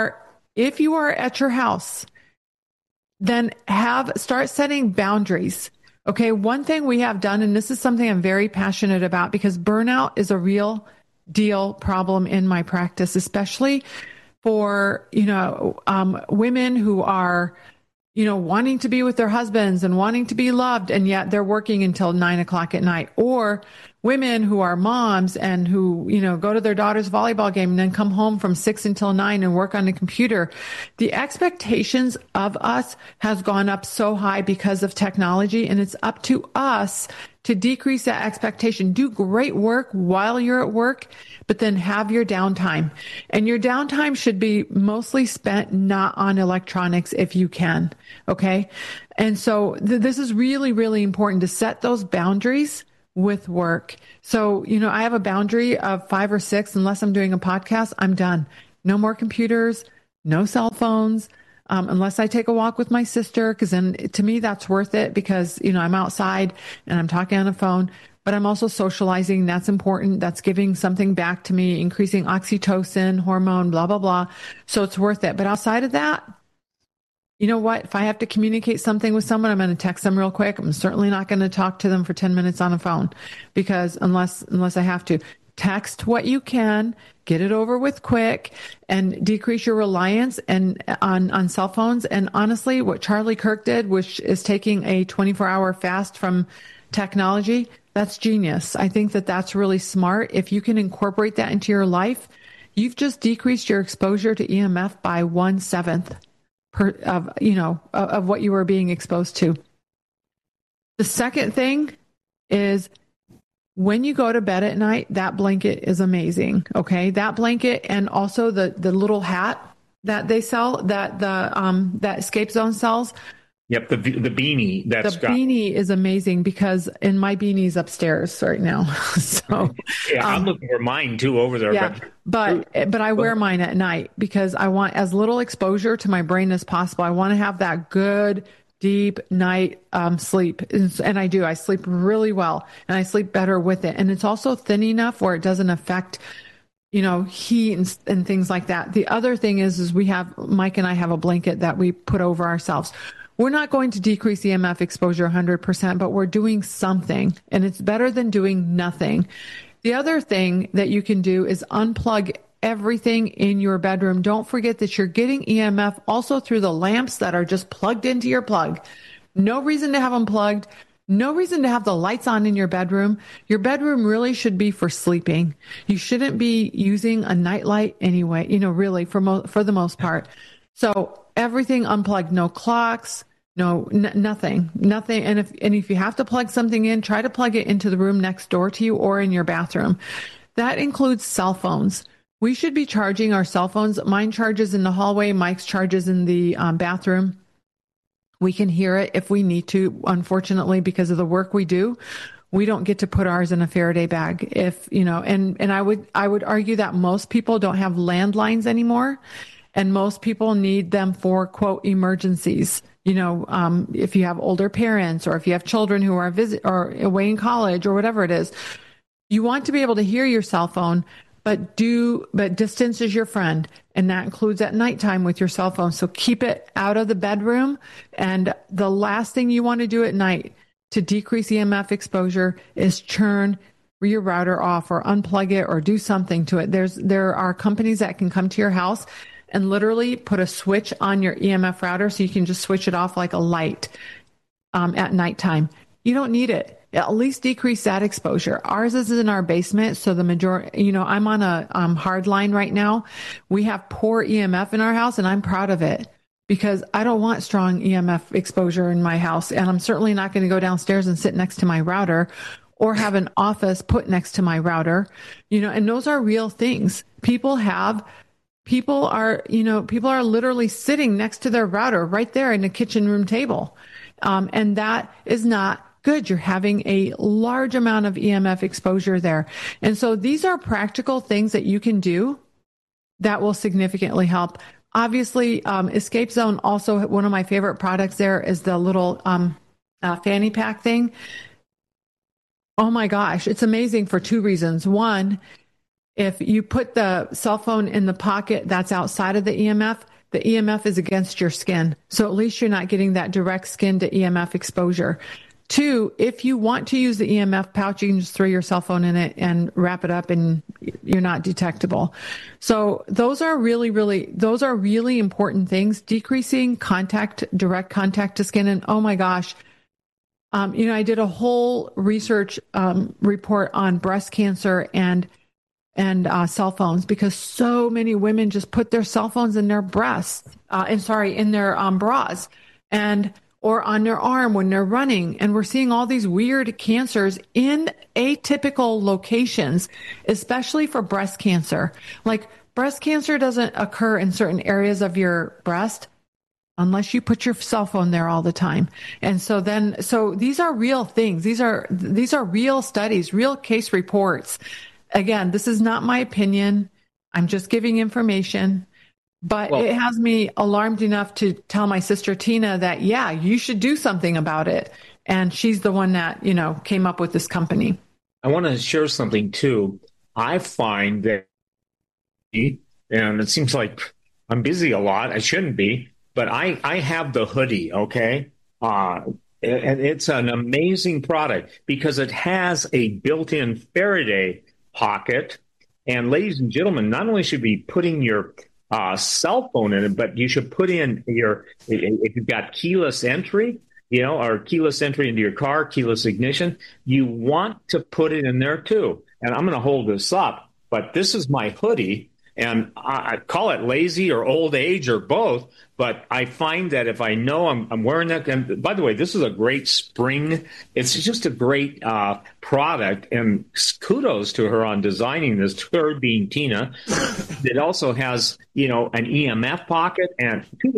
If you are at your house, then start setting boundaries. Okay. One thing we have done, and this is something I'm very passionate about, because burnout is a real deal problem in my practice, especially for, women who are, wanting to be with their husbands and wanting to be loved, and yet they're working until 9:00 at night. Or women who are moms and who, go to their daughter's volleyball game and then come home from 6 until 9 and work on the computer. The expectations of us has gone up so high because of technology, and it's up to us to decrease that expectation. Do great work while you're at work, but then have your downtime. And your downtime should be mostly spent not on electronics if you can. Okay. And so this is really, really important to set those boundaries with work. So, I have a boundary of 5 or 6. Unless I'm doing a podcast, I'm done. No more computers, no cell phones, unless I take a walk with my sister, because then to me that's worth it, because, I'm outside and I'm talking on the phone, but I'm also socializing. That's important. That's giving something back to me, increasing oxytocin, hormone, blah, blah, blah. So it's worth it. But outside of that, you know what? If I have to communicate something with someone, I'm going to text them real quick. I'm certainly not going to talk to them for 10 minutes on a phone, because unless I have to. Text what you can, get it over with quick, and decrease your reliance on cell phones. And honestly, what Charlie Kirk did, which is taking a 24-hour fast from technology, that's genius. I think that's really smart. If you can incorporate that into your life, you've just decreased your exposure to EMF by 1/7 of what you were being exposed to. The second thing is, when you go to bed at night, that blanket is amazing. Okay. That blanket, and also the little hat that they sell, that Escape Zone sells. Yep. The beanie. Beanie is amazing, because in my beanie's upstairs right now. So yeah, I'm looking for mine too over there. Yeah, but I wear mine at night because I want as little exposure to my brain as possible. I want to have that good, deep night sleep. And I do. I sleep really well, and I sleep better with it. And it's also thin enough where it doesn't affect heat and things like that. The other thing is Mike and I have a blanket that we put over ourselves. We're not going to decrease EMF exposure 100%, but we're doing something, and it's better than doing nothing. The other thing that you can do is unplug everything in your bedroom. Don't forget that you're getting EMF also through the lamps that are just plugged into your plug. No reason to have them plugged. No reason to have the lights on in your bedroom. Your bedroom really should be for sleeping. You shouldn't be using a nightlight anyway, really for the most part. So everything unplugged, no clocks, nothing. And if you have to plug something in, try to plug it into the room next door to you or in your bathroom. That includes cell phones. We should be charging our cell phones. Mine charges in the hallway. Mike's charges in the bathroom. We can hear it if we need to. Unfortunately, because of the work we do, we don't get to put ours in a Faraday bag. And I would argue that most people don't have landlines anymore, and most people need them for quote emergencies. If you have older parents or if you have children who are or away in college or whatever it is, you want to be able to hear your cell phone. But distance is your friend, and that includes at nighttime with your cell phone. So keep it out of the bedroom. And the last thing you want to do at night to decrease EMF exposure is turn your router off or unplug it or do something to it. There are companies that can come to your house and literally put a switch on your EMF router so you can just switch it off like a light at nighttime. You don't need it. At least decrease that exposure. Ours is in our basement, so the majority, I'm on a hard line right now. We have poor EMF in our house, and I'm proud of it because I don't want strong EMF exposure in my house, and I'm certainly not going to go downstairs and sit next to my router or have an office put next to my router, and those are real things. People are literally sitting next to their router right there in the kitchen room table. And that is not good. You're having a large amount of EMF exposure there. And so these are practical things that you can do that will significantly help. Obviously, Escape Zone, also one of my favorite products there is the little fanny pack thing. Oh my gosh, it's amazing for two reasons. One, if you put the cell phone in the pocket that's outside of the EMF is against your skin. So at least you're not getting that direct skin to EMF exposure. Two, if you want to use the EMF pouch, you can just throw your cell phone in it and wrap it up and you're not detectable. So those are really important things. Decreasing direct contact to skin. And oh my gosh, I did a whole research report on breast cancer and cell phones because so many women just put their cell phones in their breasts, in their bras or on their arm when they're running. And we're seeing all these weird cancers in atypical locations, especially for breast cancer. Like breast cancer doesn't occur in certain areas of your breast unless you put your cell phone there all the time. And so these are real things. These are real studies, real case reports. Again, this is not my opinion. I'm just giving information. But it has me alarmed enough to tell my sister Tina that, yeah, you should do something about it. And she's the one that, came up with this company. I want to share something too. I find that, and it seems like I'm busy a lot. I shouldn't be, but I have the hoodie, okay? And it's an amazing product because it has a built-in Faraday pocket. And ladies and gentlemen, not only should you be putting your cell phone in it, but you should put in if you've got keyless entry, or keyless entry into your car, keyless ignition, you want to put it in there too. And I'm going to hold this up, but this is my hoodie, and I call it lazy or old age or both, but I find that if I know I'm wearing that, and by the way, this is a great spring. It's just a great product, and kudos to her on designing this, third being Tina. It also has, an EMF pocket and two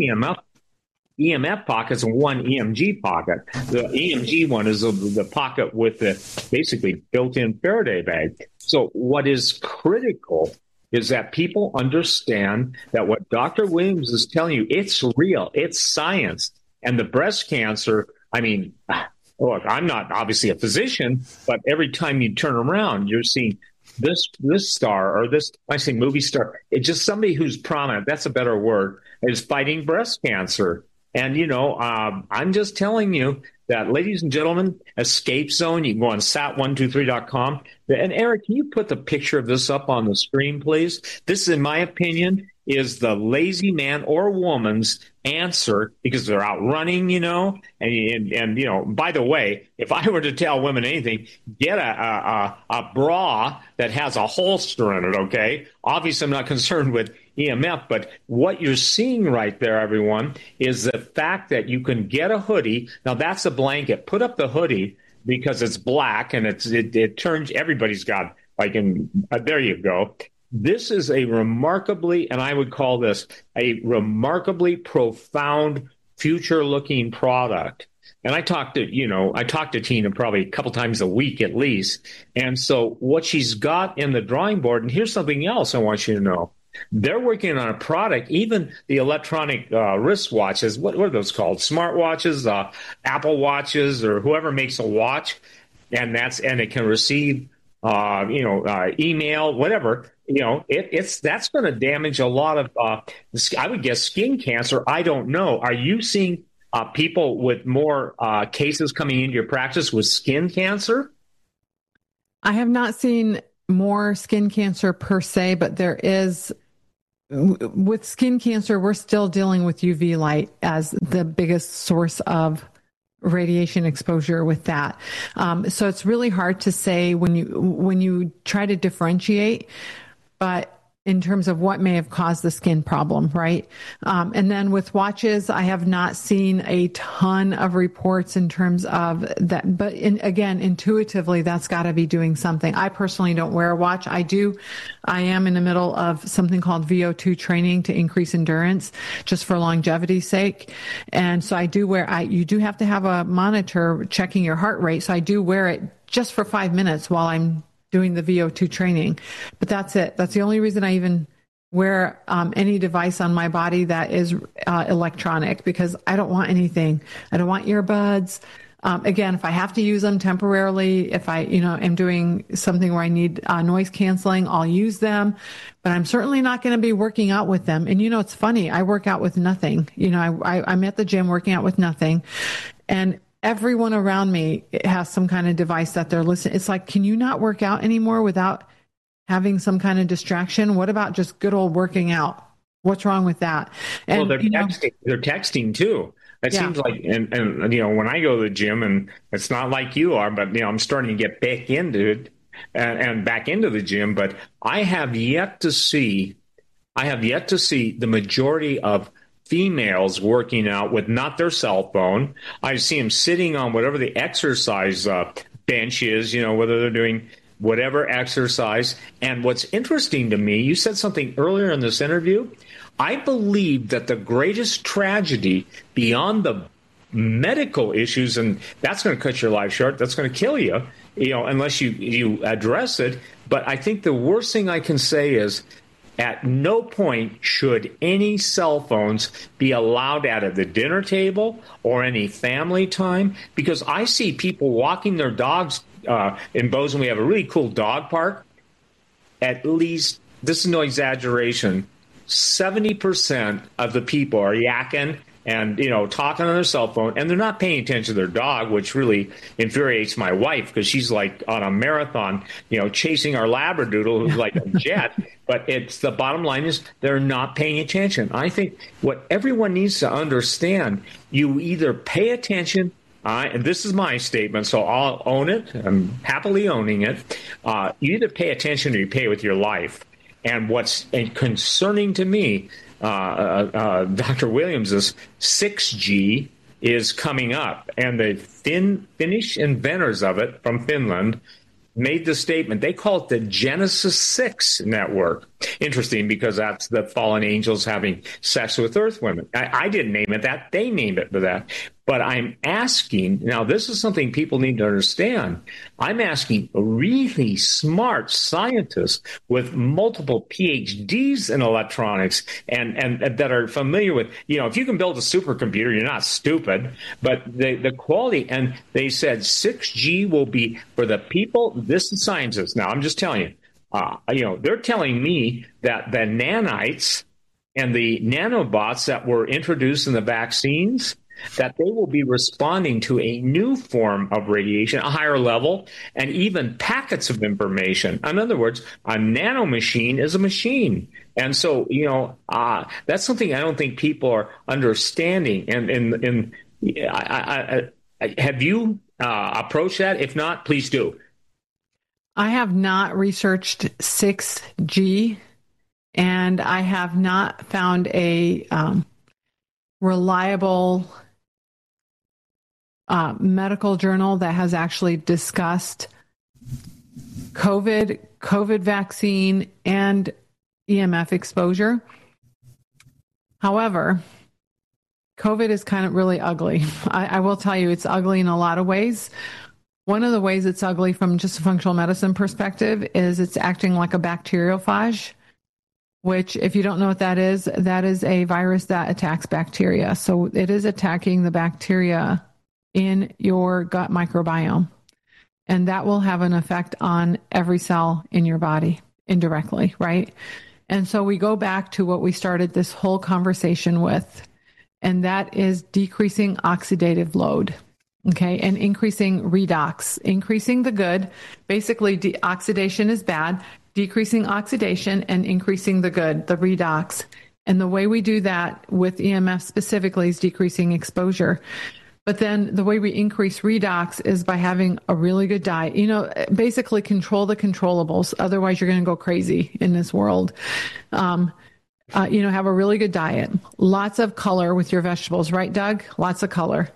EMF pockets and one EMG pocket. The EMG one is the pocket with the basically built-in Faraday bag. So what is critical is that people understand that what Dr. Williams is telling you, it's real, it's science. And the breast cancer, look, I'm not obviously a physician, but every time you turn around, you're seeing this star, or this, I say movie star, it's just somebody who's prominent, that's a better word, is fighting breast cancer. And, I'm just telling you that, ladies and gentlemen, Escape Zone, you can go on sat123.com. And Eric, can you put the picture of this up on the screen, please? This, in my opinion, is the lazy man or woman's answer, because they're out running, and by the way, if I were to tell women anything, get a bra that has a holster in it, okay? Obviously, I'm not concerned with EMF, but what you're seeing right there, everyone, is the fact that you can get a hoodie. Now, that's a blanket. Put up the hoodie because it's black, and it turns, everybody's got, there you go. This is a remarkably, and I would call this a remarkably profound, future-looking product. And I talk to Tina probably a couple times a week at least. And so what she's got in the drawing board, and here's something else I want you to know. They're working on a product, even the electronic wristwatches. What are those called? Smartwatches, Apple Watches, or whoever makes a watch, and it can receive, email, whatever. That's going to damage a lot of, I would guess, skin cancer. I don't know. Are you seeing people with more cases coming into your practice with skin cancer? I have not seen more skin cancer per se, but there is, with skin cancer, we're still dealing with UV light as the biggest source of radiation exposure with that. So it's really hard to say when you try to differentiate, but in terms of what may have caused the skin problem, right? And then with watches, I have not seen a ton of reports in terms of that. But again, intuitively, that's got to be doing something. I personally don't wear a watch. I am in the middle of something called VO2 training to increase endurance, just for longevity's sake. And so I do you do have to have a monitor checking your heart rate. So I do wear it just for 5 minutes while I'm doing the VO2 training. But that's it. That's the only reason I even wear any device on my body that is electronic, because I don't want anything. I don't want earbuds. Again, if I have to use them temporarily, if I, am doing something where I need noise canceling, I'll use them, but I'm certainly not going to be working out with them. And it's funny, I work out with nothing. I'm at the gym working out with nothing, and everyone around me has some kind of device that they're listening. It's like, can you not work out anymore without having some kind of distraction? What about just good old working out? What's wrong with that? And, well, they're texting too. It seems like, and when I go to the gym, and it's not like you are, but I'm starting to get back into it and back into the gym. But I have yet to see the majority of females working out with not their cell phone. I see them sitting on whatever the exercise bench is, whether they're doing whatever exercise. And what's interesting to me, you said something earlier in this interview. I believe that the greatest tragedy beyond the medical issues, and that's going to cut your life short, that's going to kill you, unless you address it. But I think the worst thing I can say is, at no point should any cell phones be allowed at the dinner table or any family time, because I see people walking their dogs in Bozeman. We have a really cool dog park. At least, this is no exaggeration, 70% of the people are yakking and, talking on their cell phone, and they're not paying attention to their dog, which really infuriates my wife, because she's like on a marathon, chasing our Labradoodle, who's like a jet. But the bottom line is they're not paying attention. I think what everyone needs to understand, you either pay attention, and this is my statement, so I'll own it. I'm happily owning it. You either pay attention or you pay with your life. And what's concerning to me, Dr. Williams, is 6G is coming up, and the Finnish inventors of it from Finland made the statement. They call it the Genesis 6 network. Interesting, because that's the fallen angels having sex with earth women. I didn't name it that. They named it for that. But I'm asking, now this is something people need to understand. I'm asking really smart scientists with multiple PhDs in electronics and that are familiar with, if you can build a supercomputer, you're not stupid. But the quality, and they said 6G will be for the people, this is scientists. Now, I'm just telling you, they're telling me that the nanites and the nanobots that were introduced in the vaccines, that they will be responding to a new form of radiation, a higher level, and even packets of information. In other words, a nanomachine is a machine. And so, that's something I don't think people are understanding. And have you approached that? If not, please do. I have not researched 6G, and I have not found a reliable medical journal that has actually discussed COVID vaccine and EMF exposure. However, COVID is kind of really ugly. I will tell you, it's ugly in a lot of ways. One of the ways it's ugly from just a functional medicine perspective is it's acting like a bacteriophage, which, if you don't know what that is a virus that attacks bacteria. So it is attacking the bacteria in your gut microbiome. And that will have an effect on every cell in your body indirectly, right? And so we go back to what we started this whole conversation with, and that is decreasing oxidative load. Okay, and increasing redox, increasing the good. Basically, oxidation is bad, decreasing oxidation and increasing the good, the redox. And the way we do that with EMF specifically is decreasing exposure. But then the way we increase redox is by having a really good diet. Basically control the controllables. Otherwise, you're going to go crazy in this world. Have a really good diet. Lots of color with your vegetables, right, Doug? Lots of color.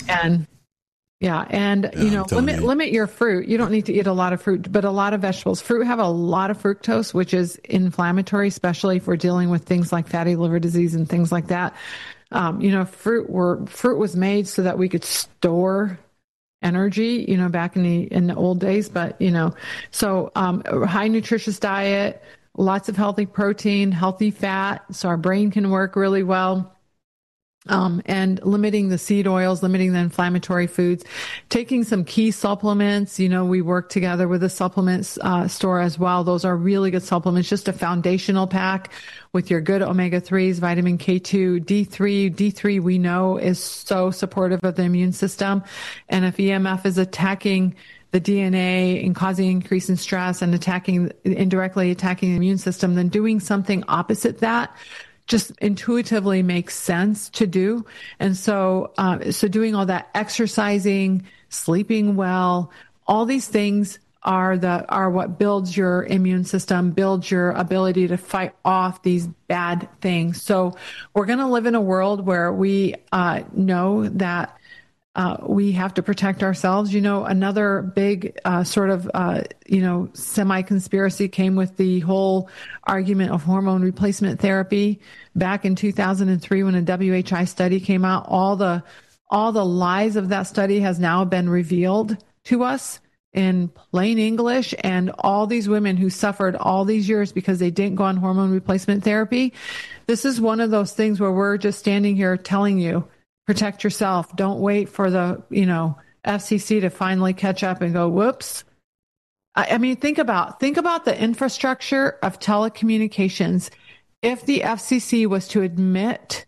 Limit your fruit. You don't need to eat a lot of fruit, but a lot of vegetables. Fruit have a lot of fructose, which is inflammatory, especially if we're dealing with things like fatty liver disease and things like that. Fruit was made so that we could store energy, back in the old days. But, so high nutritious diet, lots of healthy protein, healthy fat, so our brain can work really well. And limiting the seed oils, limiting the inflammatory foods, taking some key supplements. We work together with a supplements store as well. Those are really good supplements, just a foundational pack with your good omega-3s, vitamin K2, D3. D3 we know is so supportive of the immune system. And if EMF is attacking the DNA and causing increase in stress and indirectly attacking the immune system, then doing something opposite that just intuitively makes sense to do. And so doing all that, exercising, sleeping well, all these things are what builds your immune system, builds your ability to fight off these bad things. So we're going to live in a world where we know that we have to protect ourselves. Another big semi-conspiracy came with the whole argument of hormone replacement therapy back in 2003 when a WHI study came out. All the lies of that study has now been revealed to us in plain English, and all these women who suffered all these years because they didn't go on hormone replacement therapy. This is one of those things where we're just standing here telling you, protect yourself. Don't wait for the, FCC to finally catch up and go, whoops. I mean, think about the infrastructure of telecommunications. If the FCC was to admit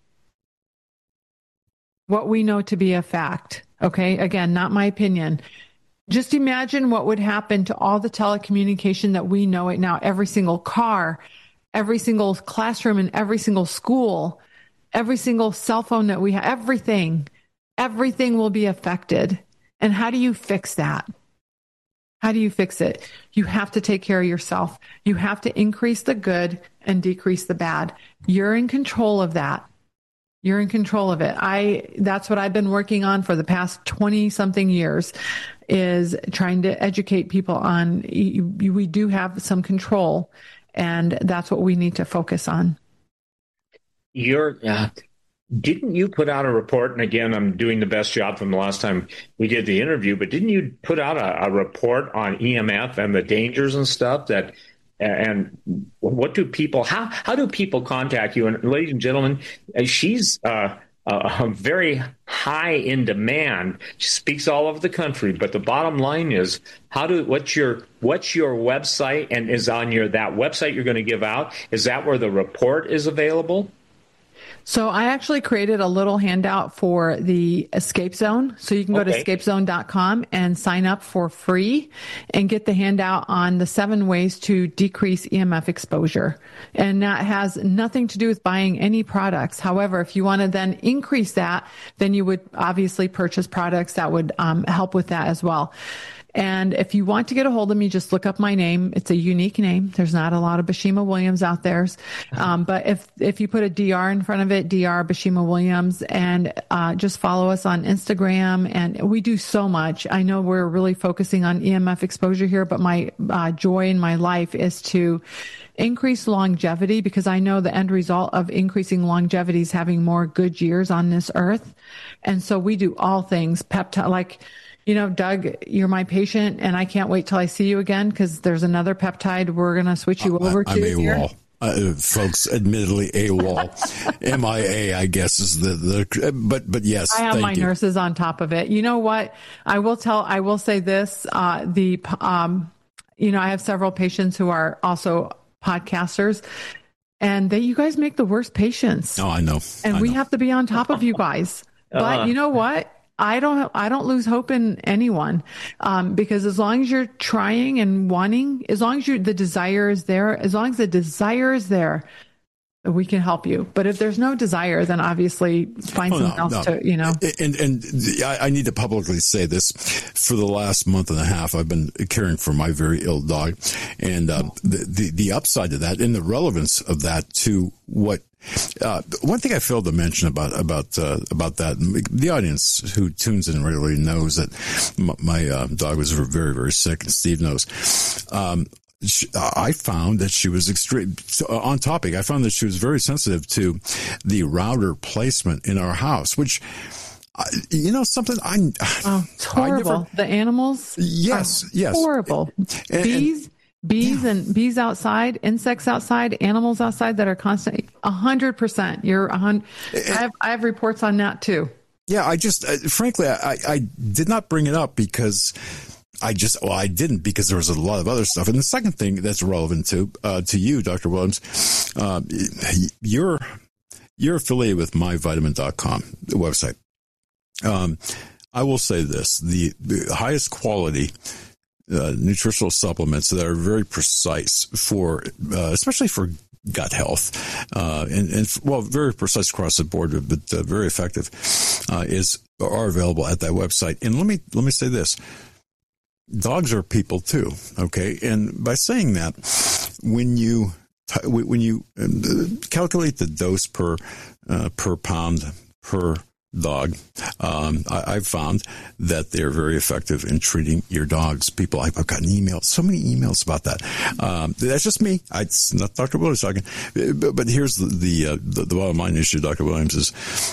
what we know to be a fact, okay, again, not my opinion, just imagine what would happen to all the telecommunication that we know it now, every single car, every single classroom in every single school, every single cell phone that we have, everything will be affected. And how do you fix that? How do you fix it? You have to take care of yourself. You have to increase the good and decrease the bad. You're in control of that. You're in control of it. That's what I've been working on for the past 20 something years, is trying to educate people on we do have some control, and that's what we need to focus on. Didn't you put out a report? And again, I'm doing the best job from the last time we did the interview, but didn't you put out a report on EMF and the dangers and stuff and what do people, how do people contact you? And ladies and gentlemen, she's very high in demand. She speaks all over the country, but the bottom line is, what's your website, and is on that website you're going to give out? Is that where the report is available? So I actually created a little handout for the Escape Zone. So you can go to escapezone.com and sign up for free and get the handout on the 7 ways to decrease EMF exposure. And that has nothing to do with buying any products. However, if you want to then increase that, then you would obviously purchase products that would help with that as well. And if you want to get a hold of me, just look up my name. It's a unique name. There's not a lot of Bashima Williams out there. But if you put a DR in front of it, DR Bashima Williams, and just follow us on Instagram. And we do so much. I know we're really focusing on EMF exposure here, but my joy in my life is to increase longevity, because I know the end result of increasing longevity is having more good years on this earth. And so we do all things peptide, like, Doug, you're my patient, and I can't wait till I see you again, because there's another peptide we're going to switch you over to. I'm AWOL. Folks, admittedly AWOL. MIA, I guess, is but yes. I have my nurses on top of it. You know what? I will say this, I have several patients who are also podcasters, and you guys make the worst patients. Oh, I know. And we have to be on top of you guys. But you know what? I don't lose hope in anyone, because as long as you're trying and wanting, as long as the desire is there, we can help you. But if there's no desire, then obviously find someone else to. And I need to publicly say this. For the last month and a half, I've been caring for my very ill dog, and the upside of that and the relevance of that to what. One thing I failed to mention about that, the audience who tunes in regularly knows that my dog was very, very sick, and Steve knows. I found that she was on topic. I found that she was very sensitive to the router placement in our house, which, something it's horrible. The animals. Yes. Horrible. Bees outside, insects outside, animals outside that are constantly 100%. I have reports on that too. Yeah, I just, frankly, I did not bring it up because I didn't, because there was a lot of other stuff. And the second thing that's relevant to you, Dr. Williams, you're affiliated with myvitamin.com, the website. I will say this, the highest quality nutritional supplements that are very precise for, especially for gut health, and very precise across the board, but very effective, are available at that website. And let me say this: dogs are people too. Okay, and by saying that, when you calculate the dose per pound per dog, I've found that they're very effective in treating your dogs. People, I've gotten so many emails about that. That's just me. It's not Dr. Williams talking. But here's the bottom line issue, Dr. Williams, is,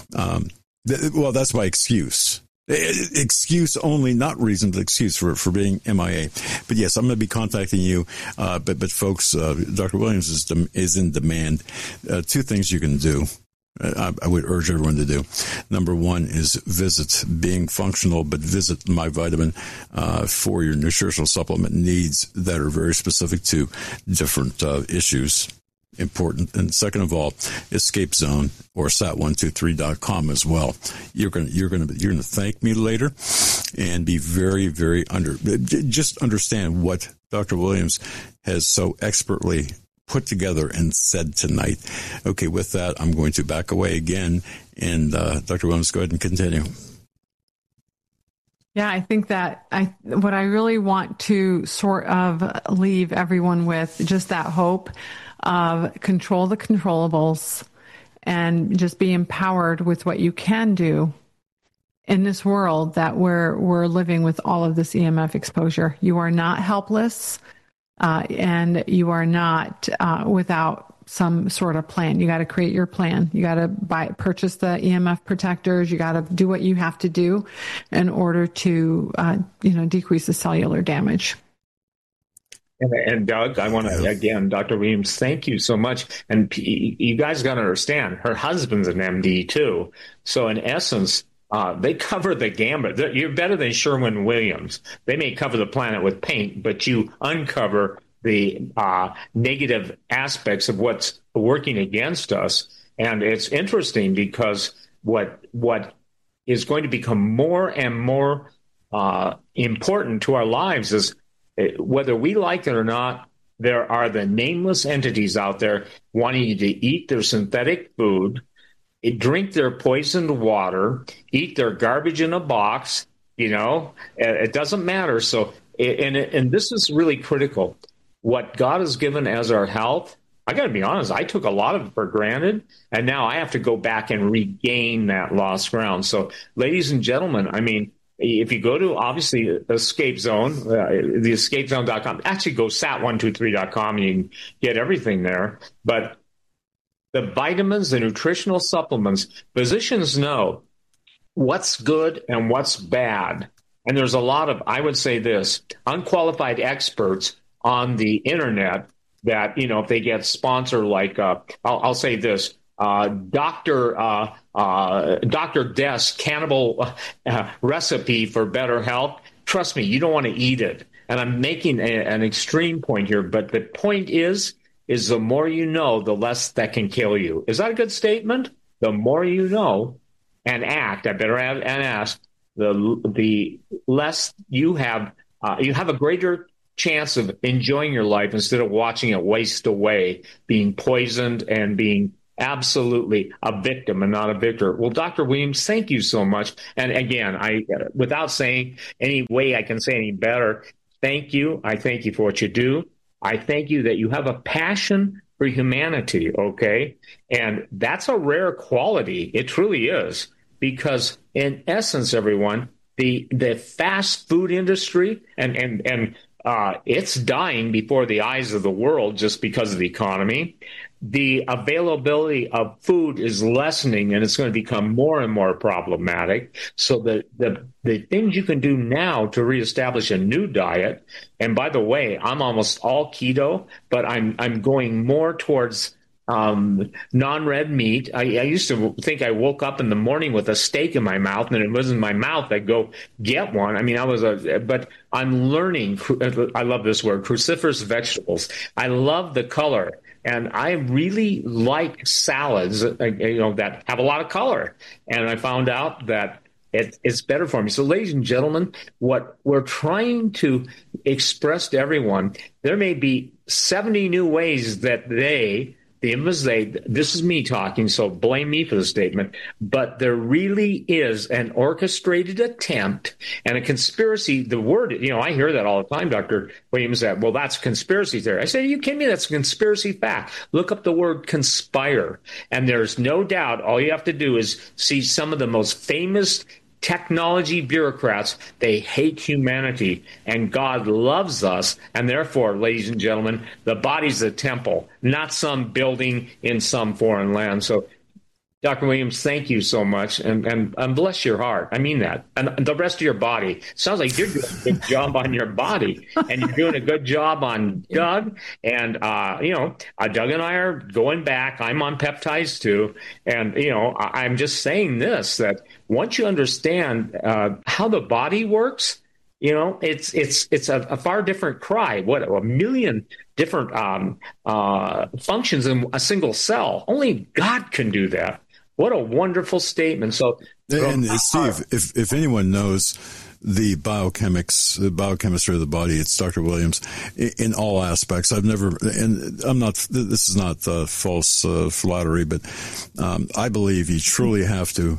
that's my excuse. Excuse only, not reason, but excuse for being MIA. But yes, I'm going to be contacting you. But folks, Dr. Williams is in demand. 2 things you can do. I would urge everyone to do. Number 1 is visit Being Functional, but visit MyVitamin for your nutritional supplement needs that are very specific to different issues. Important. And second of all, Escape Zone or sat123.com as well. You're going to thank me later and be very, very just understand what Dr. Williams has so expertly put together and said tonight. Okay, with that, I'm going to back away again, and Dr. Williams, go ahead and continue. Yeah, I think that what I really want to sort of leave everyone with, just that hope of control the controllables and just be empowered with what you can do in this world that we're living with all of this EMF exposure. You are not helpless. And you are not without some sort of plan. You got to create your plan. You got to purchase the EMF protectors. You got to do what you have to do in order to, decrease the cellular damage. And Doug, I want to, again, Dr. Williams, thank you so much. And you guys got to understand, her husband's an MD too. So in essence, they cover the gambit. You're better than Sherwin-Williams. They may cover the planet with paint, but you uncover the negative aspects of what's working against us. And it's interesting because what is going to become more and more important to our lives is, whether we like it or not, there are the nameless entities out there wanting you to eat their synthetic food, drink their poisoned water, eat their garbage in a box. It doesn't matter. So, and this is really critical. What God has given as our health, I got to be honest, I took a lot of it for granted, and now I have to go back and regain that lost ground. So, ladies and gentlemen, I mean, if you go to, obviously, Escape Zone, the escapezone.com, actually go sat123.com and you can get everything there. But the vitamins, the nutritional supplements, physicians know what's good and what's bad. And there's a lot of, I would say this, unqualified experts on the internet that, if they get sponsored, like, I'll say this, Dr. Death's cannibal recipe for better health. Trust me, you don't want to eat it. And I'm making an extreme point here, but the point is the more you know, the less that can kill you. Is that a good statement? The more you know and act, I better add and ask, the less you have a greater chance of enjoying your life instead of watching it waste away, being poisoned and being absolutely a victim and not a victor. Well, Dr. Williams, thank you so much. And again, without saying any way I can say any better, thank you. I thank you for what you do. I thank you that you have a passion for humanity, okay? And that's a rare quality. It truly is. Because in essence, everyone, the fast food industry and it's dying before the eyes of the world just because of the economy. The availability of food is lessening, and it's going to become more and more problematic. So the things you can do now to reestablish a new diet, and by the way, I'm almost all keto, but I'm going more towards non-red meat. I used to think I woke up in the morning with a steak in my mouth, and it was in my mouth. I'd go get one. I mean, but I'm learning. I love this word, cruciferous vegetables. I love the color. And I really like salads, that have a lot of color. And I found out that it's better for me. So, ladies and gentlemen, what we're trying to express to everyone, there may be 70 new ways that this is me talking, so blame me for the statement, but there really is an orchestrated attempt and a conspiracy. The word, I hear that all the time, Dr. Williams, that, well, that's conspiracy theory. I say, are you kidding me? That's a conspiracy fact. Look up the word conspire. And there's no doubt all you have to do is see some of the most famous technology bureaucrats. They hate humanity, and God loves us. And therefore, ladies and gentlemen, the body's a temple, not some building in some foreign land. So, Dr. Williams, thank you so much, and bless your heart. I mean that. And the rest of your body. Sounds like you're doing a good job on your body, and you're doing a good job on Doug. And, Doug and I are going back. I'm on peptides too. And, I'm just saying this, that once you understand how the body works, it's a far different cry. What, a million different functions in a single cell. Only God can do that. What a wonderful statement. So, and Steve, if anyone knows the biochemistry of the body, it's Dr. Williams in all aspects. This is not false flattery, but I believe you truly have to,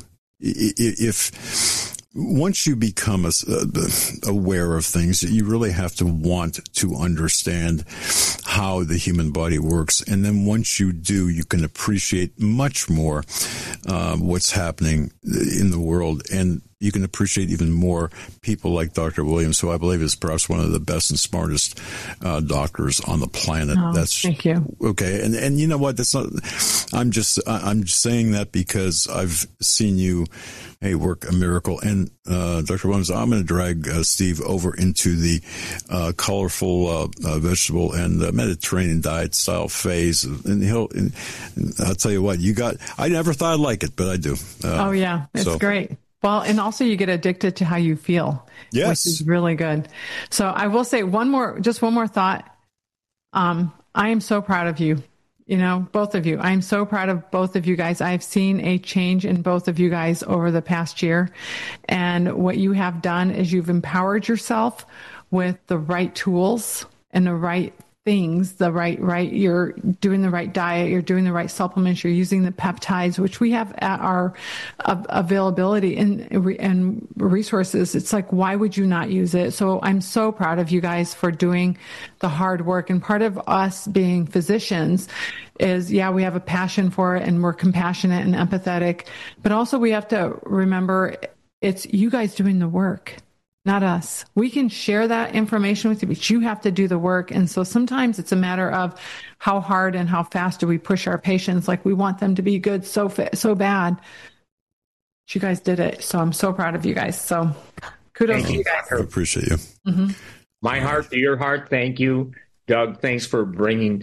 once you become aware of things, you really have to want to understand how the human body works. And then once you do, you can appreciate much more what's happening in the world. And, you can appreciate even more people like Dr. Williams, who I believe is perhaps one of the best and smartest doctors on the planet. Oh, thank you. Okay. And you know what? That's not, I'm saying that because I've seen you, work a miracle. And, Dr. Williams, I'm going to drag Steve over into the colorful vegetable and Mediterranean diet style phase. And I'll tell you what, I never thought I'd like it, but I do. Oh, yeah. It's great. Well, and also you get addicted to how you feel, yes, which is really good. So I will say one more thought. I am so proud of you, both of you. I'm so proud of both of you guys. I've seen a change in both of you guys over the past year. And what you have done is you've empowered yourself with the right tools and the right things, you're doing the right diet, you're doing the right supplements, you're using the peptides, which we have at our availability and resources. It's like, why would you not use it? So I'm so proud of you guys for doing the hard work. And part of us being physicians is, we have a passion for it and we're compassionate and empathetic, but also we have to remember it's you guys doing the work, not us. We can share that information with you, but you have to do the work. And so sometimes it's a matter of how hard and how fast do we push our patients. Like we want them to be good so bad. But you guys did it. So I'm so proud of you guys. So kudos to you guys. I appreciate you. Mm-hmm. My heart to your heart. Thank you, Doug. Thanks for bringing.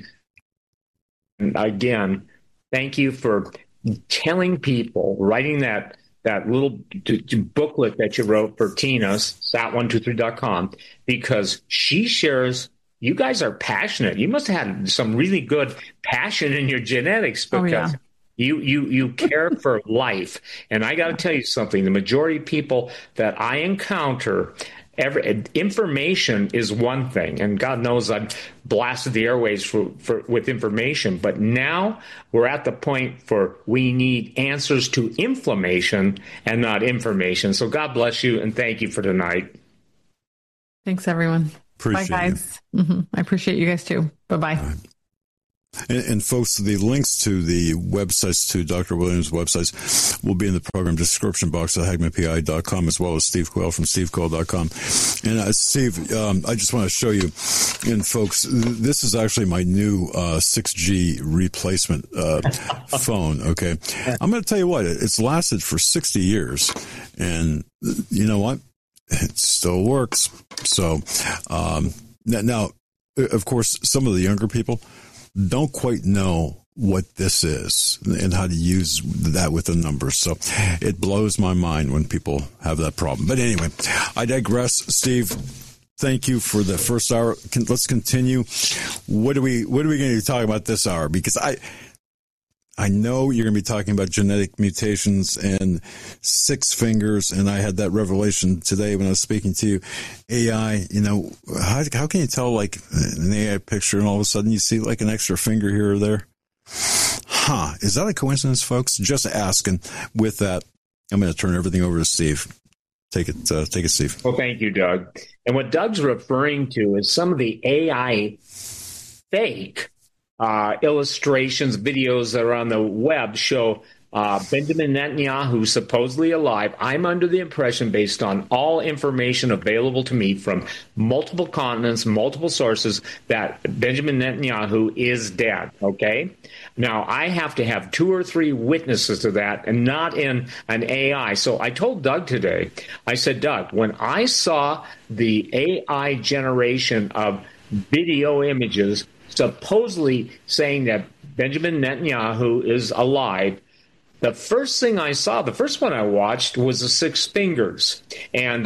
And again, thank you for telling people, writing that little booklet that you wrote for Tina's, sat123.com, because she shares, you guys are passionate. You must have had some really good passion in your genetics because you care for life. And I got to tell you something, the majority of people that I encounter, information is one thing, and God knows I've blasted the airways with information, but now we're at the point for we need answers to inflammation and not information. So God bless you and thank you for tonight. Thanks, everyone. Appreciate Bye, guys. I appreciate you guys too. Bye-bye. Right. And folks, the links to the websites, to Dr. Williams' websites, will be in the program description box at HagmannPI.com, as well as Steve Quayle from SteveQuayle.com. And Steve, I just want to show you, and folks, this is actually my new 6G replacement phone, okay? I'm going to tell you what, it's lasted for 60 years, and you know what? It still works. So now, of course, some of the younger people don't quite know what this is and how to use that with the numbers. So it blows my mind when people have that problem. But anyway, I digress. Steve, thank you for the first hour. Let's continue. What are we going to be talking about this hour? Because I know you're going to be talking about genetic mutations and six fingers, and I had that revelation today when I was speaking to you. AI, how can you tell like an AI picture and all of a sudden you see like an extra finger here or there? Is that a coincidence, folks? Just asking. With that, I'm going to turn everything over to Steve. Take it, Steve. Well, thank you, Doug. And what Doug's referring to is some of the AI fake illustrations, videos that are on the web show Benjamin Netanyahu supposedly alive. I'm under the impression, based on all information available to me from multiple continents, multiple sources, that Benjamin Netanyahu is dead, okay? Now, I have to have 2 or 3 witnesses to that, and not in an AI. So I told Doug today, I said, Doug, when I saw the AI generation of video images supposedly saying that Benjamin Netanyahu is alive, the first thing I saw, the first one I watched, was the 6 fingers. And,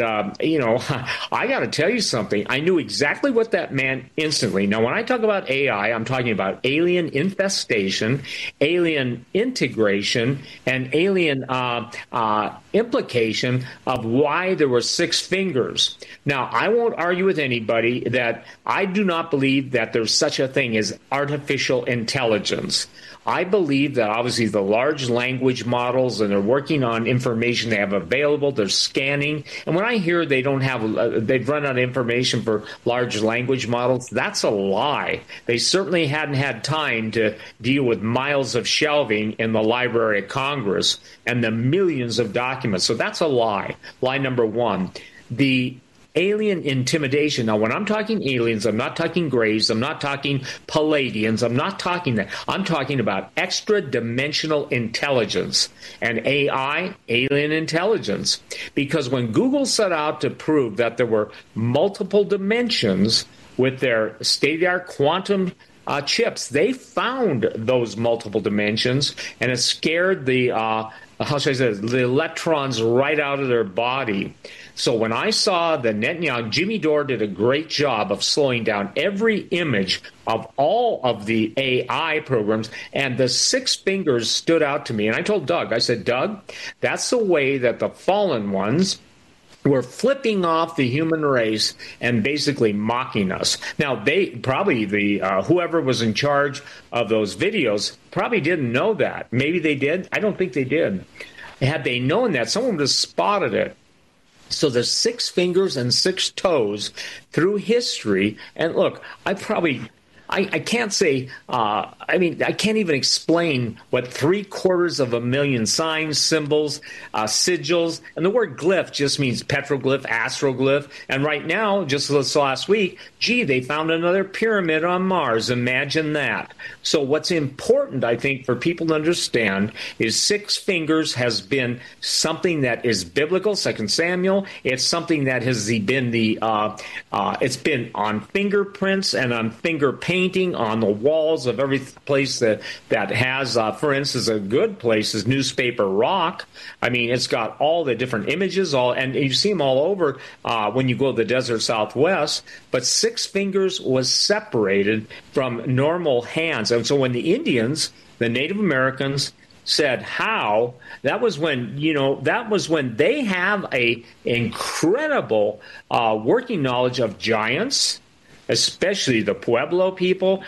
I got to tell you something. I knew exactly what that meant instantly. Now, when I talk about AI, I'm talking about alien infestation, alien integration, and alien implication of why there were 6 fingers. Now, I won't argue with anybody that I do not believe that there's such a thing as artificial intelligence. I believe that obviously the large language models, and they're working on information they have available, they're scanning. And when I hear they don't have, they've run out of information for large language models, that's a lie. They certainly hadn't had time to deal with miles of shelving in the Library of Congress and the millions of documents. So that's a lie. Lie number one. The alien intimidation. Now, when I'm talking aliens, I'm not talking Greys, I'm not talking Palladians, I'm not talking that. I'm talking about extra-dimensional intelligence and AI, alien intelligence. Because when Google set out to prove that there were multiple dimensions with their state-of-the-art quantum chips, they found those multiple dimensions, and it scared the how should I say this, the electrons right out of their body. So when I saw the Netanyahu, Jimmy Dore did a great job of slowing down every image of all of the AI programs, and the six fingers stood out to me. And I told Doug, I said, Doug, that's the way that the fallen ones were flipping off the human race and basically mocking us. Now, they probably, whoever was in charge of those videos probably didn't know that. Maybe they did. I don't think they did. Had they known that, someone would have spotted it. So there's six fingers and six toes through history. And look, I can't say, I can't even explain what 750,000 signs, symbols, sigils, and the word glyph just means petroglyph, astroglyph. And right now, just this last week, they found another pyramid on Mars. Imagine that. So what's important, I think, for people to understand is six fingers has been something that is biblical, 2 Samuel. It's something that has been it's been on fingerprints and on finger painting on the walls of every place that has, for instance, a good place is Newspaper Rock. I mean, it's got all the different images, and you see them all over when you go to the desert Southwest. But six fingers was separated from normal hands. And so when the Indians, the Native Americans, said how, that was when they have a incredible working knowledge of giants, especially the Pueblo people,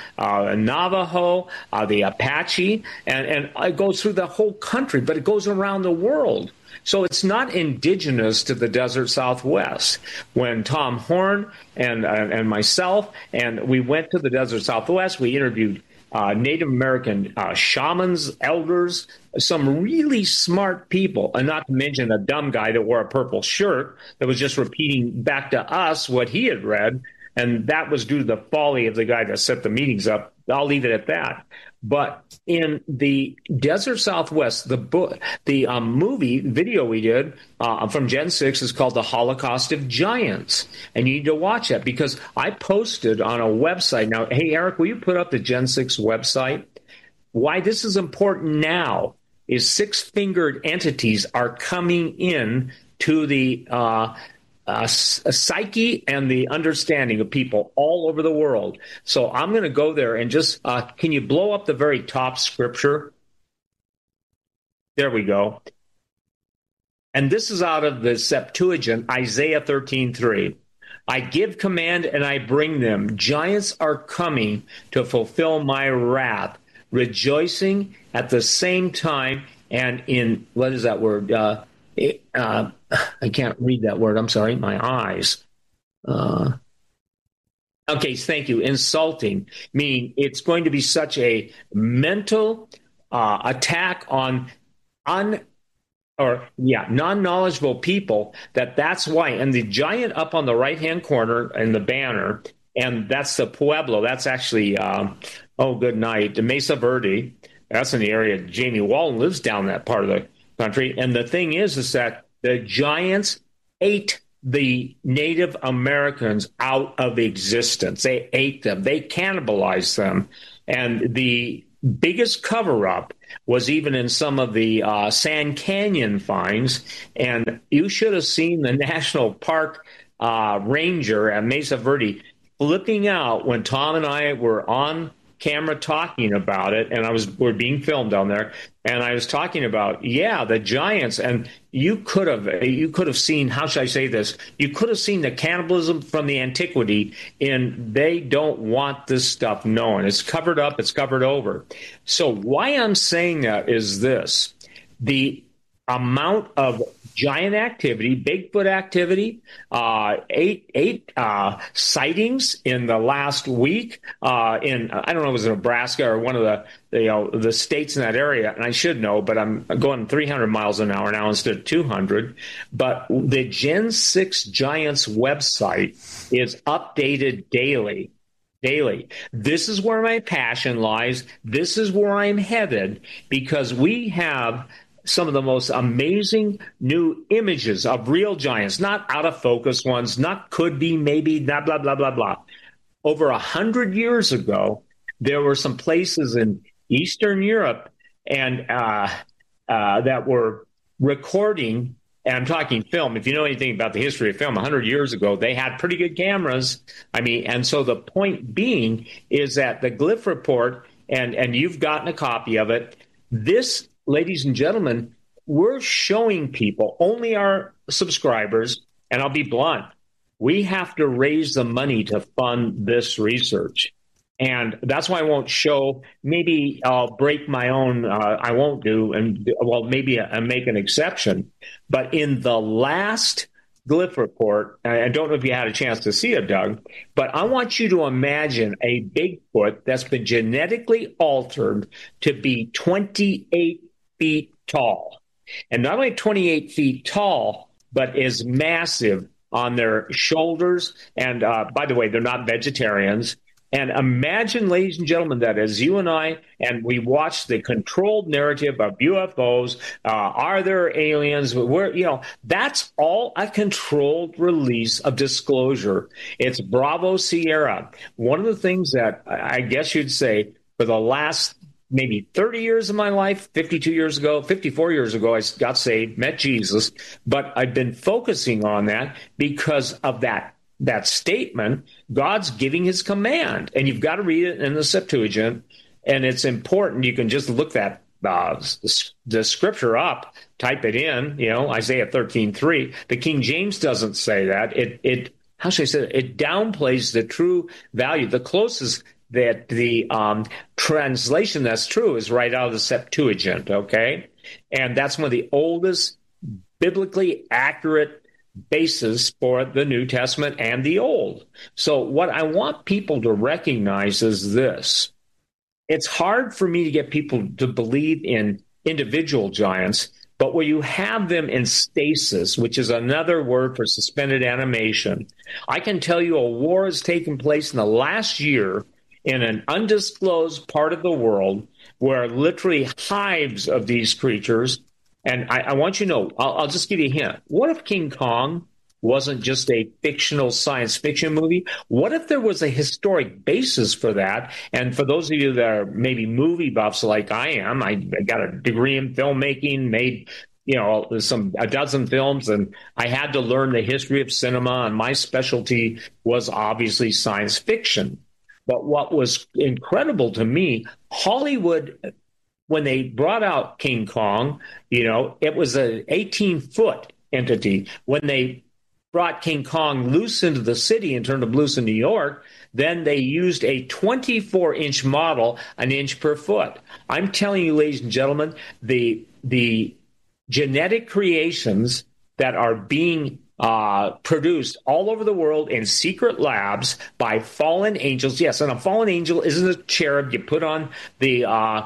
Navajo, the Apache, and it goes through the whole country, but it goes around the world. So it's not indigenous to the desert Southwest. When Tom Horn and myself, and we went to the desert Southwest, we interviewed Native American shamans, elders, some really smart people, and not to mention a dumb guy that wore a purple shirt that was just repeating back to us what he had read. And that was due to the folly of the guy that set the meetings up. I'll leave it at that. But in the desert Southwest, the movie video we did from Gen 6 is called The Holocaust of Giants. And you need to watch that because I posted on a website. Now, hey, Eric, will you put up the Gen 6 website? Why this is important now is six-fingered entities are coming in to the psyche and the understanding of people all over the world. So I'm going to go there and just, can you blow up the very top scripture? There we go. And this is out of the Septuagint, Isaiah 13:3. I give command and I bring them. Giants are coming to fulfill my wrath, rejoicing at the same time and in, what is that word? I can't read that word. I'm sorry. My eyes. Okay, thank you. Insulting, meaning it's going to be such a mental attack on non-knowledgeable people that's why. And the giant up on the right-hand corner in the banner, and that's the Pueblo. That's actually, good night, the Mesa Verde. That's in the area. Jamie Walton lives down that part of the country. And the thing is that the giants ate the Native Americans out of existence. They ate them. They cannibalized them. And the biggest cover-up was even in some of the Sand Canyon finds. And you should have seen the National Park ranger at Mesa Verde flipping out when Tom and I were on camera talking about it, and we're being filmed down there, and I was talking about, the giants, and you could have seen, how should I say this? You could have seen the cannibalism from the antiquity, and they don't want this stuff known. It's covered up, it's covered over. So why I'm saying that is this: the amount of giant activity, Bigfoot activity, eight sightings in the last week in, I don't know, it was Nebraska or one of the states in that area, and I should know, but I'm going 300 miles an hour now instead of 200. But the Gen 6 Giants website is updated daily. This is where my passion lies. This is where I'm headed, because we have some of the most amazing new images of real giants, not out of focus ones, not could be, maybe, blah, blah, blah, blah, blah. Over 100 years ago, there were some places in Eastern Europe and that were recording, and I'm talking film. If you know anything about the history of film, 100 years ago, they had pretty good cameras. And so the point being is that the Glyph report, and you've gotten a copy of it, this, ladies and gentlemen, we're showing people, only our subscribers, and I'll be blunt, we have to raise the money to fund this research. And that's why I won't show. Maybe I'll break my own, I won't do, and maybe I make an exception. But in the last Glyph report, I don't know if you had a chance to see it, Doug, but I want you to imagine a Bigfoot that's been genetically altered to be 28 feet tall. And not only 28 feet tall, but is massive on their shoulders. And by the way, they're not vegetarians. And imagine, ladies and gentlemen, that as you and I, and we watch the controlled narrative of UFOs, are there aliens? That's all a controlled release of disclosure. It's Bravo Sierra. One of the things that I guess you'd say for the last maybe 30 years of my life, 54 years ago, I got saved, met Jesus, but I've been focusing on that because of that statement. God's giving his command, and you've got to read it in the Septuagint, and it's important. You can just look that the scripture up, type it in, Isaiah 13:3. The King James doesn't say that. It how should I say it? It downplays the true value. The closest that the translation that's true is right out of the Septuagint, okay? And that's one of the oldest biblically accurate basis for the New Testament and the Old. So what I want people to recognize is this. It's hard for me to get people to believe in individual giants, but where you have them in stasis, which is another word for suspended animation, I can tell you a war has taken place in the last year in an undisclosed part of the world where literally hives of these creatures. And I want you to know, I'll just give you a hint. What if King Kong wasn't just a fictional science fiction movie? What if there was a historic basis for that? And for those of you that are maybe movie buffs like I am, I got a degree in filmmaking, made a dozen films, and I had to learn the history of cinema, and my specialty was obviously science fiction. But what was incredible to me, Hollywood, when they brought out King Kong, it was an 18-foot entity. When they brought King Kong loose into the city and turned him loose in New York, then they used a 24-inch model, an inch per foot. I'm telling you, ladies and gentlemen, the genetic creations that are being produced all over the world in secret labs by fallen angels. Yes, and a fallen angel isn't a cherub you put on the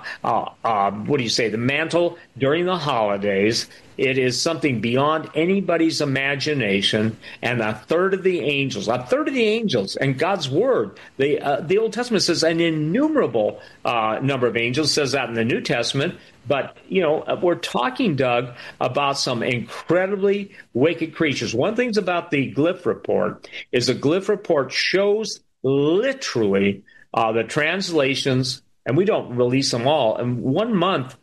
the mantle during the holidays. It is something beyond anybody's imagination. And a third of the angels, and God's word, the Old Testament says an innumerable number of angels, says that in the New Testament. But, we're talking, Doug, about some incredibly wicked creatures. One thing about the Glyph report is the Glyph report shows literally the translations, and we don't release them all. And 1 month,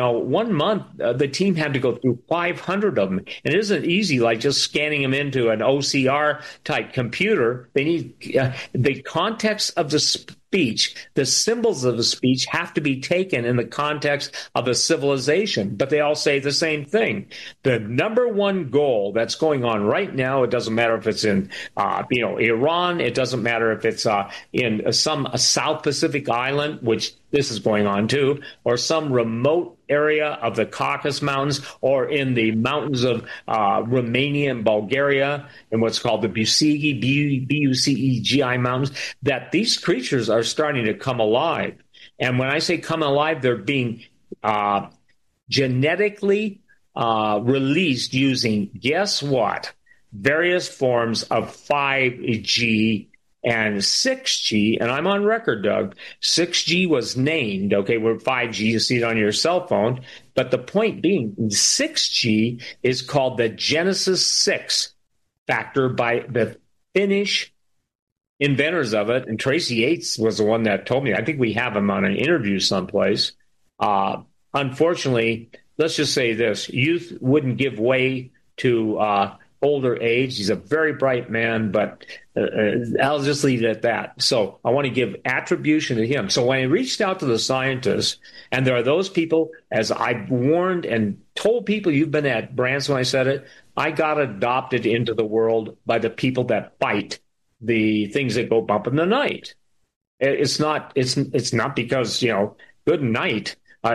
the team had to go through 500 of them. And it isn't easy like just scanning them into an OCR type computer. They need the context of speech, the symbols of the speech have to be taken in the context of a civilization, but they all say the same thing. The number one goal that's going on right now, it doesn't matter if it's in Iran, it doesn't matter if it's in some South Pacific island, which this is going on too, or some remote area of the Caucasus Mountains, or in the mountains of Romania and Bulgaria, in what's called the Bucegi Mountains, that these creatures are starting to come alive. And when I say come alive, they're being genetically released using, guess what? Various forms of 5G and 6G, and I'm on record, Doug. 6G was named, okay, we're 5G, you see it on your cell phone, but the point being, 6G is called the Genesis 6 factor by the Finnish inventors of it, and Tracy Yates was the one that told me. I think we have him on an interview someplace. Unfortunately, let's just say this, youth wouldn't give way to older age. He's a very bright man, but I'll just leave it at that. So I want to give attribution to him. So when I reached out to the scientists, and there are those people, as I warned and told people, you've been at Branson when I said it, I got adopted into the world by the people that fight the things that go bump in the night. It's not because, good night.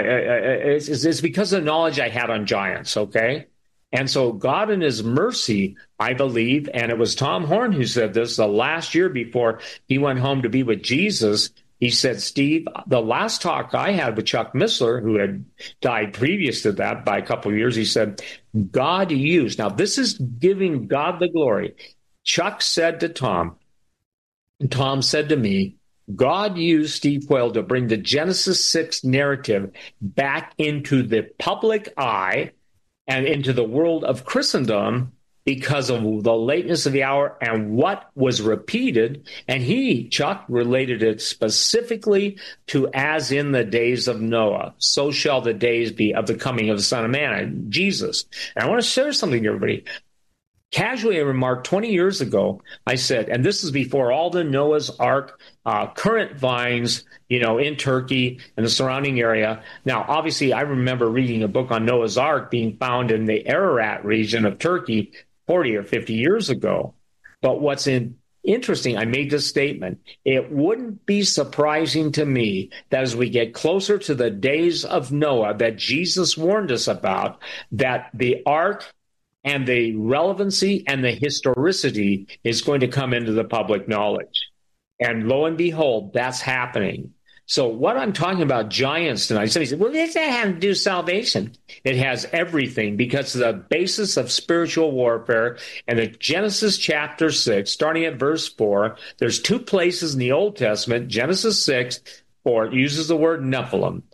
It's because of the knowledge I had on giants, okay? And so God in his mercy, I believe, and it was Tom Horn who said this the last year before he went home to be with Jesus. He said, Steve, the last talk I had with Chuck Missler, who had died previous to that by a couple of years, he said, God used, now this is giving God the glory. Chuck said to Tom, and Tom said to me, God used Steve Quayle to bring the Genesis 6 narrative back into the public eye and into the world of Christendom because of the lateness of the hour and what was repeated. And Chuck, related it specifically to as in the days of Noah, so shall the days be of the coming of the Son of Man, Jesus. And I want to share something to everybody. Casually, I remarked 20 years ago, I said, and this is before all the Noah's Ark current vines, in Turkey and the surrounding area. Now, obviously, I remember reading a book on Noah's Ark being found in the Ararat region of Turkey 40 or 50 years ago. But what's interesting, I made this statement, it wouldn't be surprising to me that as we get closer to the days of Noah that Jesus warned us about, that the Ark and the relevancy and the historicity is going to come into the public knowledge. And lo and behold, that's happening. So what I'm talking about giants tonight, somebody said, well, does that have to do with salvation? It has everything, because the basis of spiritual warfare and the Genesis chapter 6, starting at verse 4, there's two places in the Old Testament, Genesis 6, 4, it uses the word Nephilim.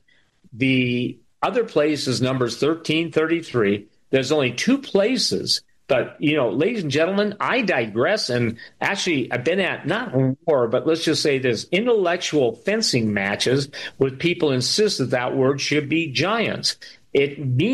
The other place is Numbers 13:33. There's only two places, but, ladies and gentlemen, I digress. And actually, I've been at, not war, but let's just say this, intellectual fencing matches with people who insist that word should be giants. It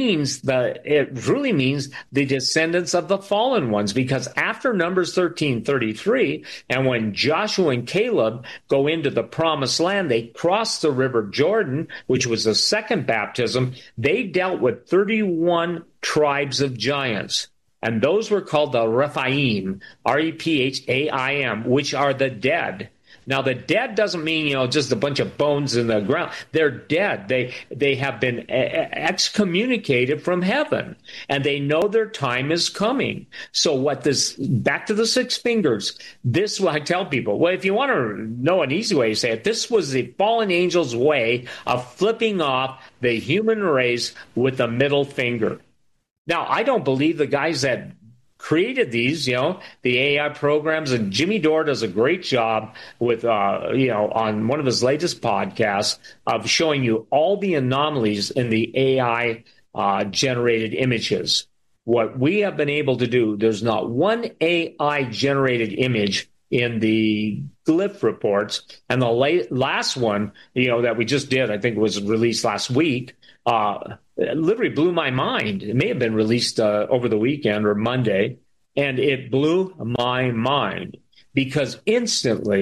really means the descendants of the fallen ones, because after Numbers 13:33, and when Joshua and Caleb go into the promised land, they cross the river Jordan, which was the second baptism. They dealt with 31 tribes of giants, and those were called the Rephaim, Rephaim, which are the dead. Now, the dead doesn't mean, just a bunch of bones in the ground. They're dead. They have been excommunicated from heaven, and they know their time is coming. So back to the six fingers, this what I tell people. Well, if you want to know an easy way to say it, this was the fallen angel's way of flipping off the human race with the middle finger. Now, I don't believe the guys that created these, the AI programs, and Jimmy Dore does a great job with, on one of his latest podcasts of showing you all the anomalies in the AI generated images. What we have been able to do, there's not one AI generated image in the glyph reports. And the last one, that we just did, I think was released last week, literally blew my mind. It may have been released over the weekend or Monday, and it blew my mind because instantly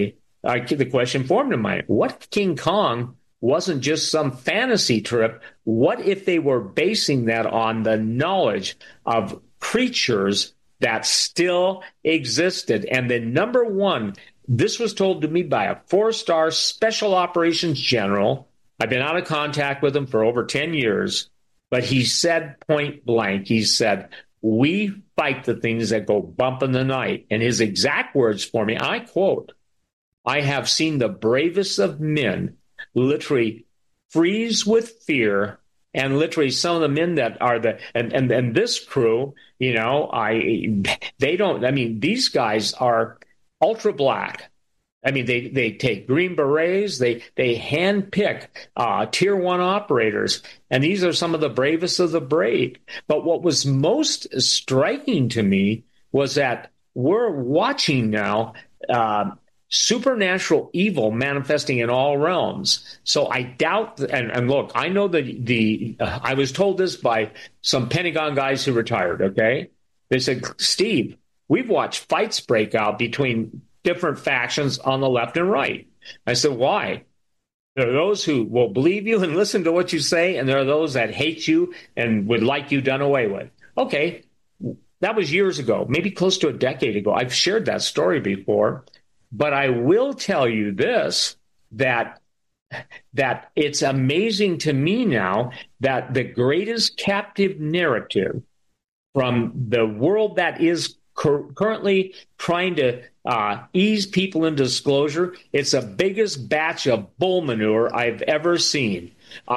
the question formed in my mind, what if King Kong wasn't just some fantasy trip? What if they were basing that on the knowledge of creatures that still existed? And then number one, this was told to me by a 4-star special operations general. I've been out of contact with him for over 10 years, but he said point blank, he said, we fight the things that go bump in the night. And his exact words for me, I quote, I have seen the bravest of men literally freeze with fear, and literally some of the men that are and this crew, these guys are ultra black. I mean, they take Green Berets, they handpick tier 1 operators, and these are some of the bravest of the brave. But what was most striking to me was that we're watching now supernatural evil manifesting in all realms. So I doubt, and look, I know that I was told this by some Pentagon guys who retired, okay? They said, Steve, we've watched fights break out between different factions on the left and right. I said, why? There are those who will believe you and listen to what you say, and there are those that hate you and would like you done away with. Okay, that was years ago, maybe close to a decade ago. I've shared that story before, but I will tell you this, that it's amazing to me now that the greatest captive narrative from the world that is currently trying to ease people into disclosure, it's the biggest batch of bull manure I've ever seen.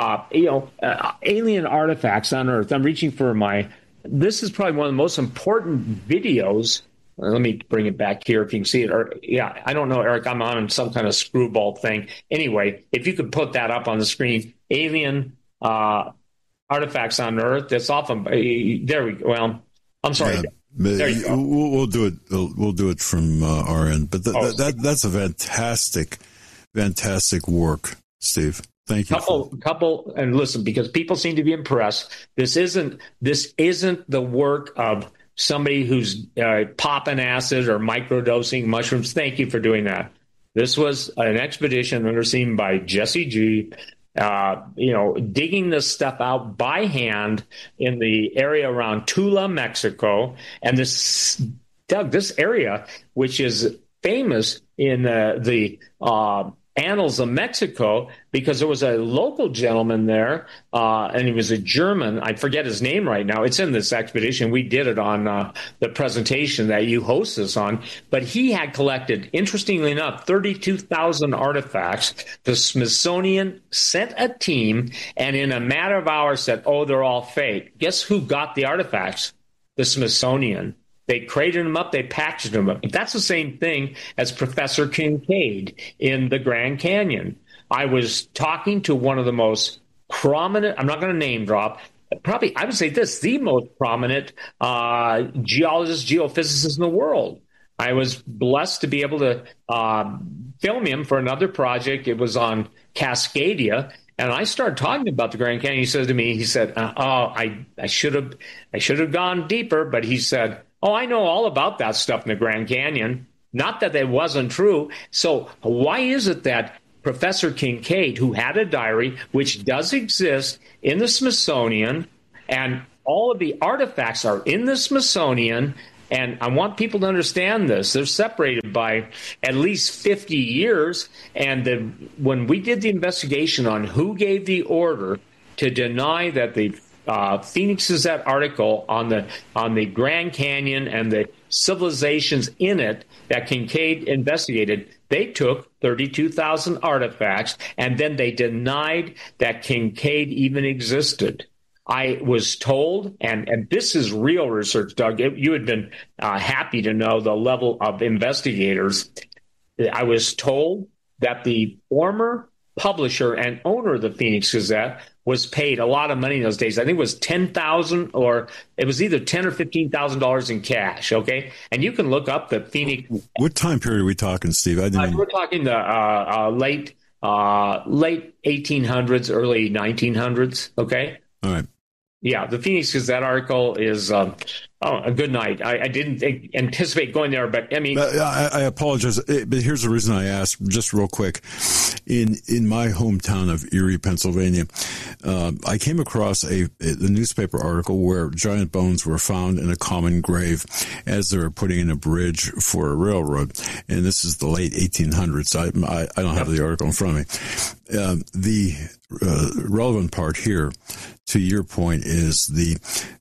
Alien artifacts on Earth. I'm reaching for this is probably one of the most important videos. Let me bring it back here if you can see it. I don't know, Eric, I'm on some kind of screwball thing. Anyway, if you could put that up on the screen, alien artifacts on Earth. That's often, there we go. Well, I'm sorry. Yeah. There you go. We'll do it. We'll do it from our end. But that's a fantastic work, Steve. Thank you. Couple, and listen, because people seem to be impressed. This isn't the work of somebody who's popping acid or microdosing mushrooms. Thank you for doing that. This was an expedition underseen by Jesse G. Digging this stuff out by hand in the area around Tula, Mexico. And this area, which is famous in the annals of Mexico, because there was a local gentleman there, and he was a German. I forget his name right now. It's in this expedition. We did it on the presentation that you host us on. But he had collected, interestingly enough, 32,000 artifacts. The Smithsonian sent a team, and in a matter of hours said, oh, they're all fake. Guess who got the artifacts? The Smithsonian. They crated them up, they packaged them up. That's the same thing as Professor Kincaid in the Grand Canyon. I was talking to one of the most prominent, I'm not going to name drop, probably, I would say this, the most prominent geologist, geophysicist in the world. I was blessed to be able to film him for another project. It was on Cascadia. And I started talking about the Grand Canyon. He said to me, I should have gone deeper, but he said, oh, I know all about that stuff in the Grand Canyon. Not that it wasn't true. So why is it that Professor Kincaid, who had a diary, which does exist in the Smithsonian, and all of the artifacts are in the Smithsonian, and I want people to understand this. They're separated by at least 50 years. And when we did the investigation on who gave the order to deny that the Phoenix Gazette article on the Grand Canyon and the civilizations in it that Kincaid investigated, they took 32,000 artifacts, and then they denied that Kincaid even existed. I was told, and this is real research, Doug, you had been happy to know the level of investigators. I was told that the former publisher and owner of the Phoenix Gazette was paid a lot of money in those days. I think it was $10,000, or it was either $10,000 or $15,000 in cash. Okay, and you can look up the Phoenix. What time period are we talking, Steve? We're talking the late 1800s, early 1900s. Okay. All right. Yeah, the Phoenix Gazette article is Oh, a good night. I didn't anticipate going there, but I mean, I apologize, but here's the reason I asked. Just real quick, in my hometown of Erie, Pennsylvania, I came across the newspaper article where giant bones were found in a common grave as they were putting in a bridge for a railroad, and this is the late 1800s. I don't have the article in front of me. The relevant part here, to your point, is the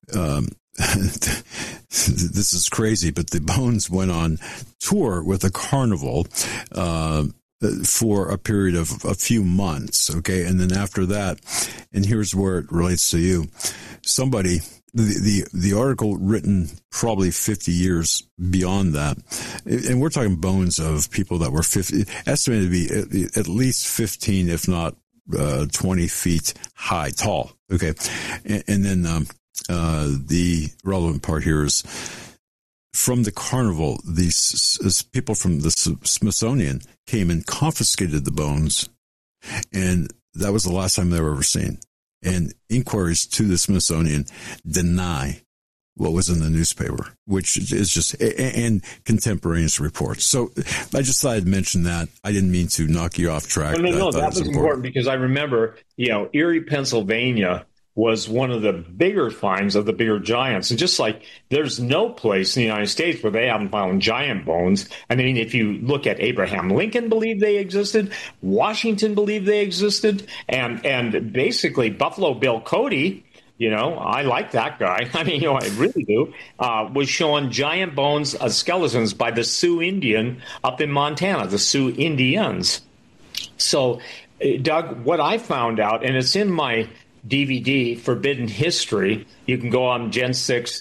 this is crazy, but the bones went on tour with a carnival for a period of a few months, okay? And then after that, and here's where it relates to you, somebody, the article written probably 50 years beyond that, and we're talking bones of people that were estimated to be at least 15, if not 20 feet high, tall, okay? And then the relevant part here is from the carnival, these people from the Smithsonian came and confiscated the bones, and that was the last time they were ever seen. And inquiries to the Smithsonian deny what was in the newspaper, which is just, and contemporaneous reports. So I just thought I'd mention that. I didn't mean to knock you off track. No, that was important because I remember, Erie, Pennsylvania was one of the bigger finds of the bigger giants. And just like there's no place in the United States where they haven't found giant bones. I mean, if you look at Abraham Lincoln believed they existed, Washington believed they existed, and basically Buffalo Bill Cody, I like that guy. I mean, I really do, was showing giant bones, skeletons by the Sioux Indian up in Montana, the Sioux Indians. So, Doug, what I found out, and it's in my DVD, Forbidden History. You can go on Genesis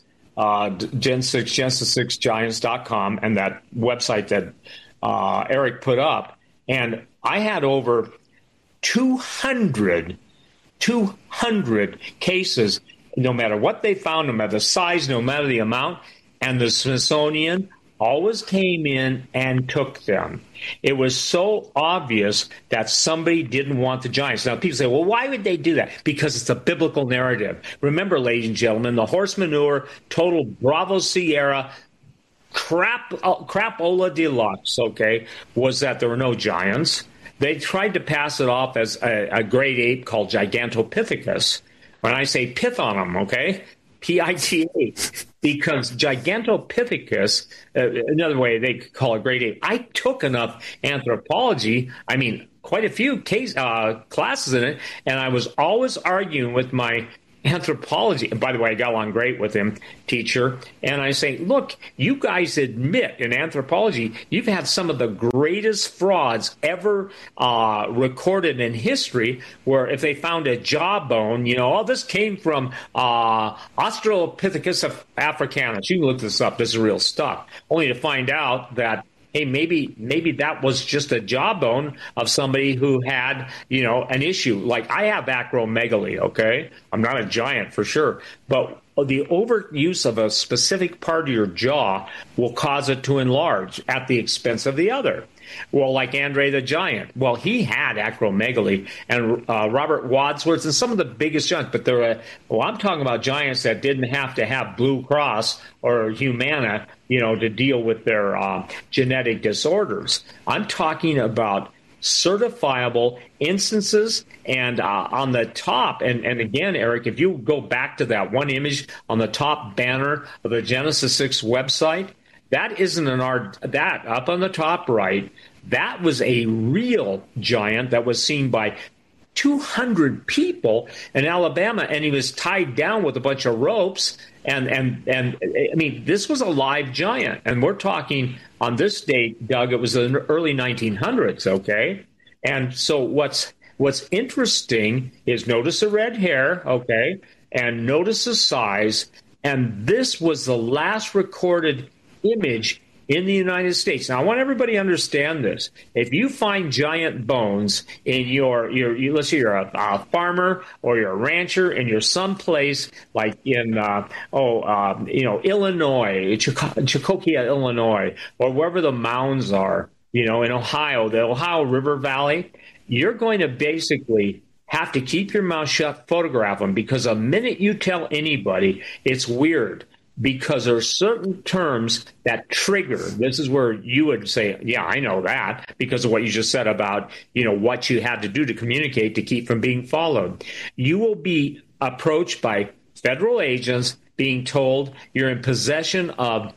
6Giants.com and that website that Eric put up. And I had over 200 cases, no matter what they found, no matter the size, no matter the amount, and the Smithsonian always came in and took them. It was so obvious that somebody didn't want the giants. Now, people say, well, why would they do that? Because it's a biblical narrative. Remember, ladies and gentlemen, the horse manure, total Bravo Sierra, crapola deluxe, okay, was that there were no giants. They tried to pass it off as a great ape called Gigantopithecus. When I say pith on them, okay, P-I-T-A, because Gigantopithecus, another way they could call it great ape. I took enough anthropology, I mean, quite a few classes in it, and I was always arguing with my anthropology. And by the way, I got along great with him, teacher. And I say, look, you guys admit in anthropology, you've had some of the greatest frauds ever recorded in history, where if they found a jawbone, this came from Australopithecus africanus. You can look this up. This is real stuff. Only to find out that, hey, maybe that was just a jawbone of somebody who had, an issue. Like I have acromegaly, okay? I'm not a giant for sure, but the overuse of a specific part of your jaw will cause it to enlarge at the expense of the other. Well, like Andre the Giant. Well, he had acromegaly, and Robert Wadsworth and some of the biggest giants. But I'm talking about giants that didn't have to have Blue Cross or Humana, to deal with their genetic disorders. I'm talking about certifiable instances, and on the top, and again, Eric, if you go back to that one image on the top banner of the Genesis 6 website, that isn't that up on the top right, that was a real giant that was seen by 200 people in Alabama, and he was tied down with a bunch of ropes. And I mean, this was a live giant, and we're talking on this date, Doug. It was in the early 1900s, okay. And so what's interesting is notice the red hair, okay, and notice the size. And this was the last recorded image in the United States. Now, I want everybody to understand this. If you find giant bones in let's say you're a farmer or you're a rancher and you're someplace like in, Illinois, Chillicothe, Illinois, or wherever the mounds are, in Ohio, the Ohio River Valley, you're going to basically have to keep your mouth shut, photograph them, because the minute you tell anybody, it's weird. because there are certain terms that trigger. This is where you would say, yeah, I know that, because of what you just said about, what you had to do to communicate to keep from being followed. You will be approached by federal agents being told you're in possession of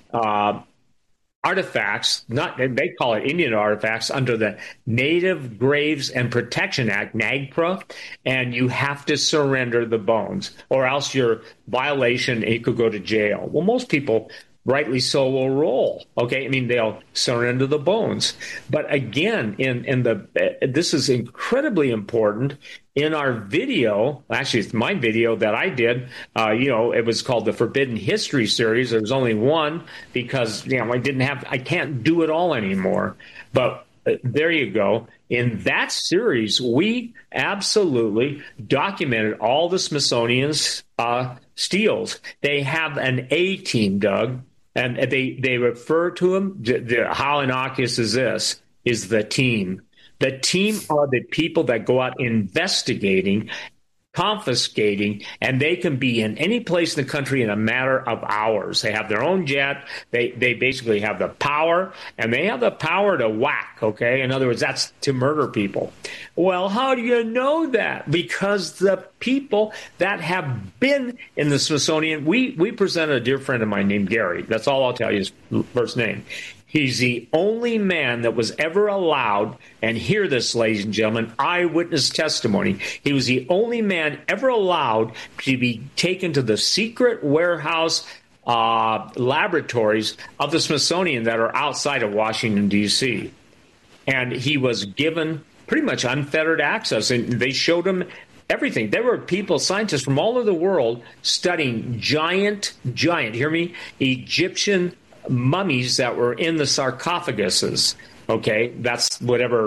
artifacts, they call it Indian artifacts, under the Native Graves and Protection Act, NAGPRA, and you have to surrender the bones, or else your violation, you could go to jail. Well, most people, rightly so, will roll. Okay, I mean, they'll surrender the bones. But again, this is incredibly important. In our video, actually, it's my video that I did. It was called the Forbidden History series. There was only one because I can't do it all anymore. But there you go. In that series, we absolutely documented all the Smithsonian's steals. They have an A team, Doug, and they refer to them. How innocuous is this? Is the team. The team are the people that go out investigating, confiscating, and they can be in any place in the country in a matter of hours. They have their own jet. They basically have the power, and they have the power to whack, okay? In other words, that's to murder people. Well, how do you know that? Because the people that have been in the Smithsonian, we presented a dear friend of mine named Gary. That's all I'll tell you, his first name. He's the only man that was ever allowed, and hear this, ladies and gentlemen, eyewitness testimony. He was the only man ever allowed to be taken to the secret warehouse laboratories of the Smithsonian that are outside of Washington, D.C. And he was given pretty much unfettered access, and they showed him everything. There were people, scientists from all over the world, studying giant, hear me, Egyptian mummies that were in the sarcophaguses. Okay, that's whatever,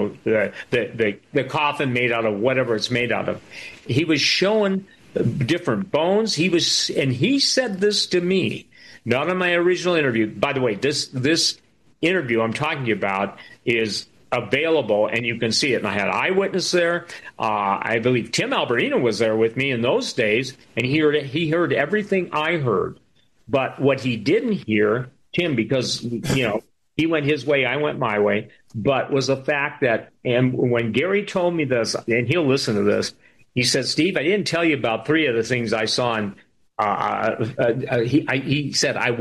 the coffin made out of whatever it's made out of. He was showing different bones. He said this to me, not in my original interview. By the way, this interview I'm talking about is available, and you can see it. And I had eyewitness there. I believe Tim Alberino was there with me in those days, and he heard everything I heard. But what he didn't hear, Tim, because, he went his way, I went my way, but was the fact that, and when Gary told me this, and he'll listen to this, he said, Steve, I didn't tell you about three of the things I saw. He said, I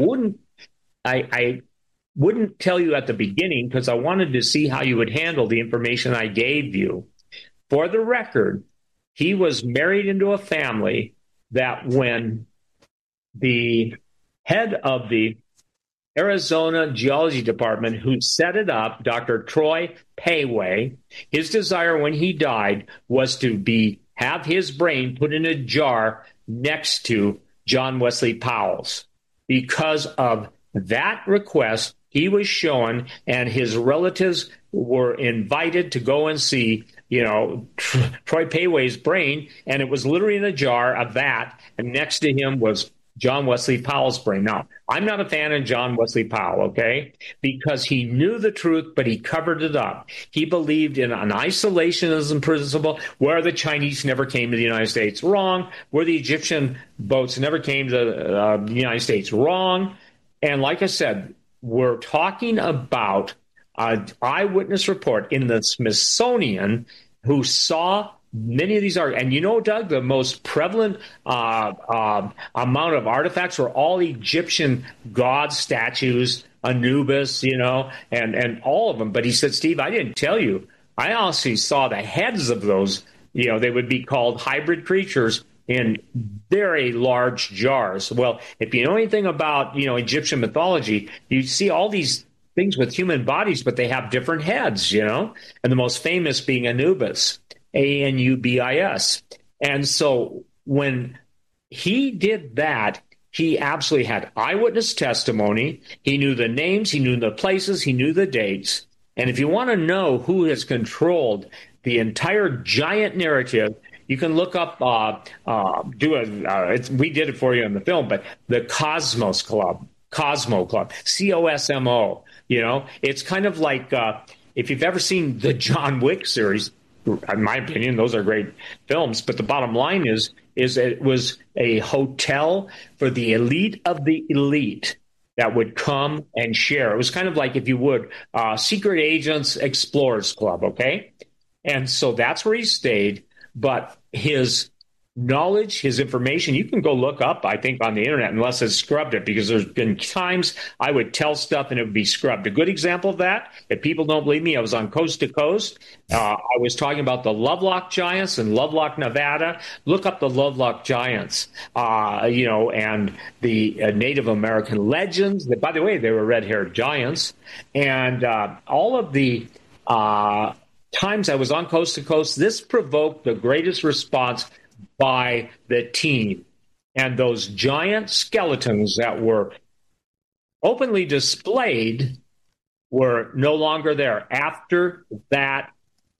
wouldn't tell you at the beginning because I wanted to see how you would handle the information I gave you. For the record, he was married into a family that when the head of the Arizona Geology Department, who set it up, Dr. Troy Payway, his desire when he died was to have his brain put in a jar next to John Wesley Powell's. Because of that request, he was shown, and his relatives were invited to go and see, Troy Payway's brain, and it was literally in a jar, a vat, and next to him was John Wesley Powell's brain. Now, I'm not a fan of John Wesley Powell, okay, because he knew the truth, but he covered it up. He believed in an isolationism principle where the Chinese never came to the United States. Wrong. Where the Egyptian boats never came to the United States. Wrong. And like I said, we're talking about an eyewitness report in the Smithsonian who saw many of these are, and Doug, the most prevalent amount of artifacts were all Egyptian god statues, Anubis, and all of them. But he said, Steve, I didn't tell you. I also saw the heads of those, they would be called hybrid creatures in very large jars. Well, if you know anything about, Egyptian mythology, you see all these things with human bodies, but they have different heads, and the most famous being Anubis. Anubis. And so when he did that, he absolutely had eyewitness testimony. He knew the names, he knew the places, he knew the dates. And if you want to know who has controlled the entire giant narrative, you can look up, we did it for you in the film, but the Cosmo Club, COSMO. It's kind of like if you've ever seen the John Wick series. In my opinion, those are great films. But the bottom line is is it was a hotel for the elite of the elite that would come and share. It was kind of like, if you would, Secret Agents Explorers Club, okay? And so that's where he stayed. But his knowledge, his information, you can go look up, I think, on the internet, unless it's scrubbed it, because there's been times I would tell stuff and it would be scrubbed. A good example of that, if people don't believe me, I was on Coast to Coast. I was talking about the Lovelock Giants in Lovelock, Nevada. Look up the Lovelock Giants, and the Native American legends. By the way, they were red-haired giants. And all of the times I was on Coast to Coast, this provoked the greatest response by the team. And those giant skeletons that were openly displayed were no longer there after that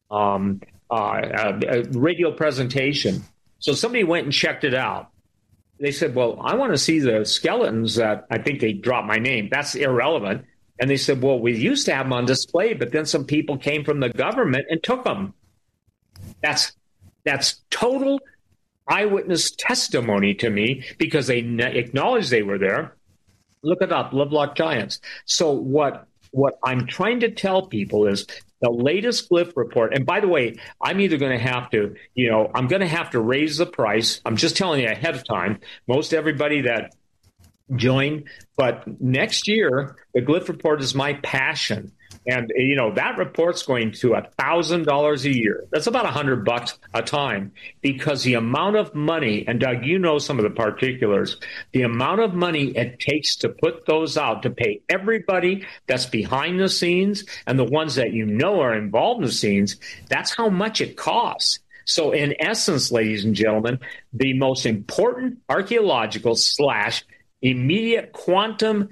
radio presentation. So somebody went and checked it out. They said, well, I want to see the skeletons that I think they dropped my name. That's irrelevant. And they said, well, we used to have them on display, but then some people came from the government and took them. That's total eyewitness testimony to me, because they acknowledged they were there. Look it up, Lovelock Giants. So what I'm trying to tell people is the latest glyph report. And by the way, I'm either going to have to, I'm going to have to raise the price. I'm just telling you ahead of time. Most everybody that joined, but next year, the glyph report is my passion. And, that report's going to $1,000 a year. That's about $100 a time, because the amount of money, and Doug, some of the particulars, the amount of money it takes to put those out, to pay everybody that's behind the scenes and the ones that are involved in the scenes, that's how much it costs. So in essence, ladies and gentlemen, the most important archaeological / immediate quantum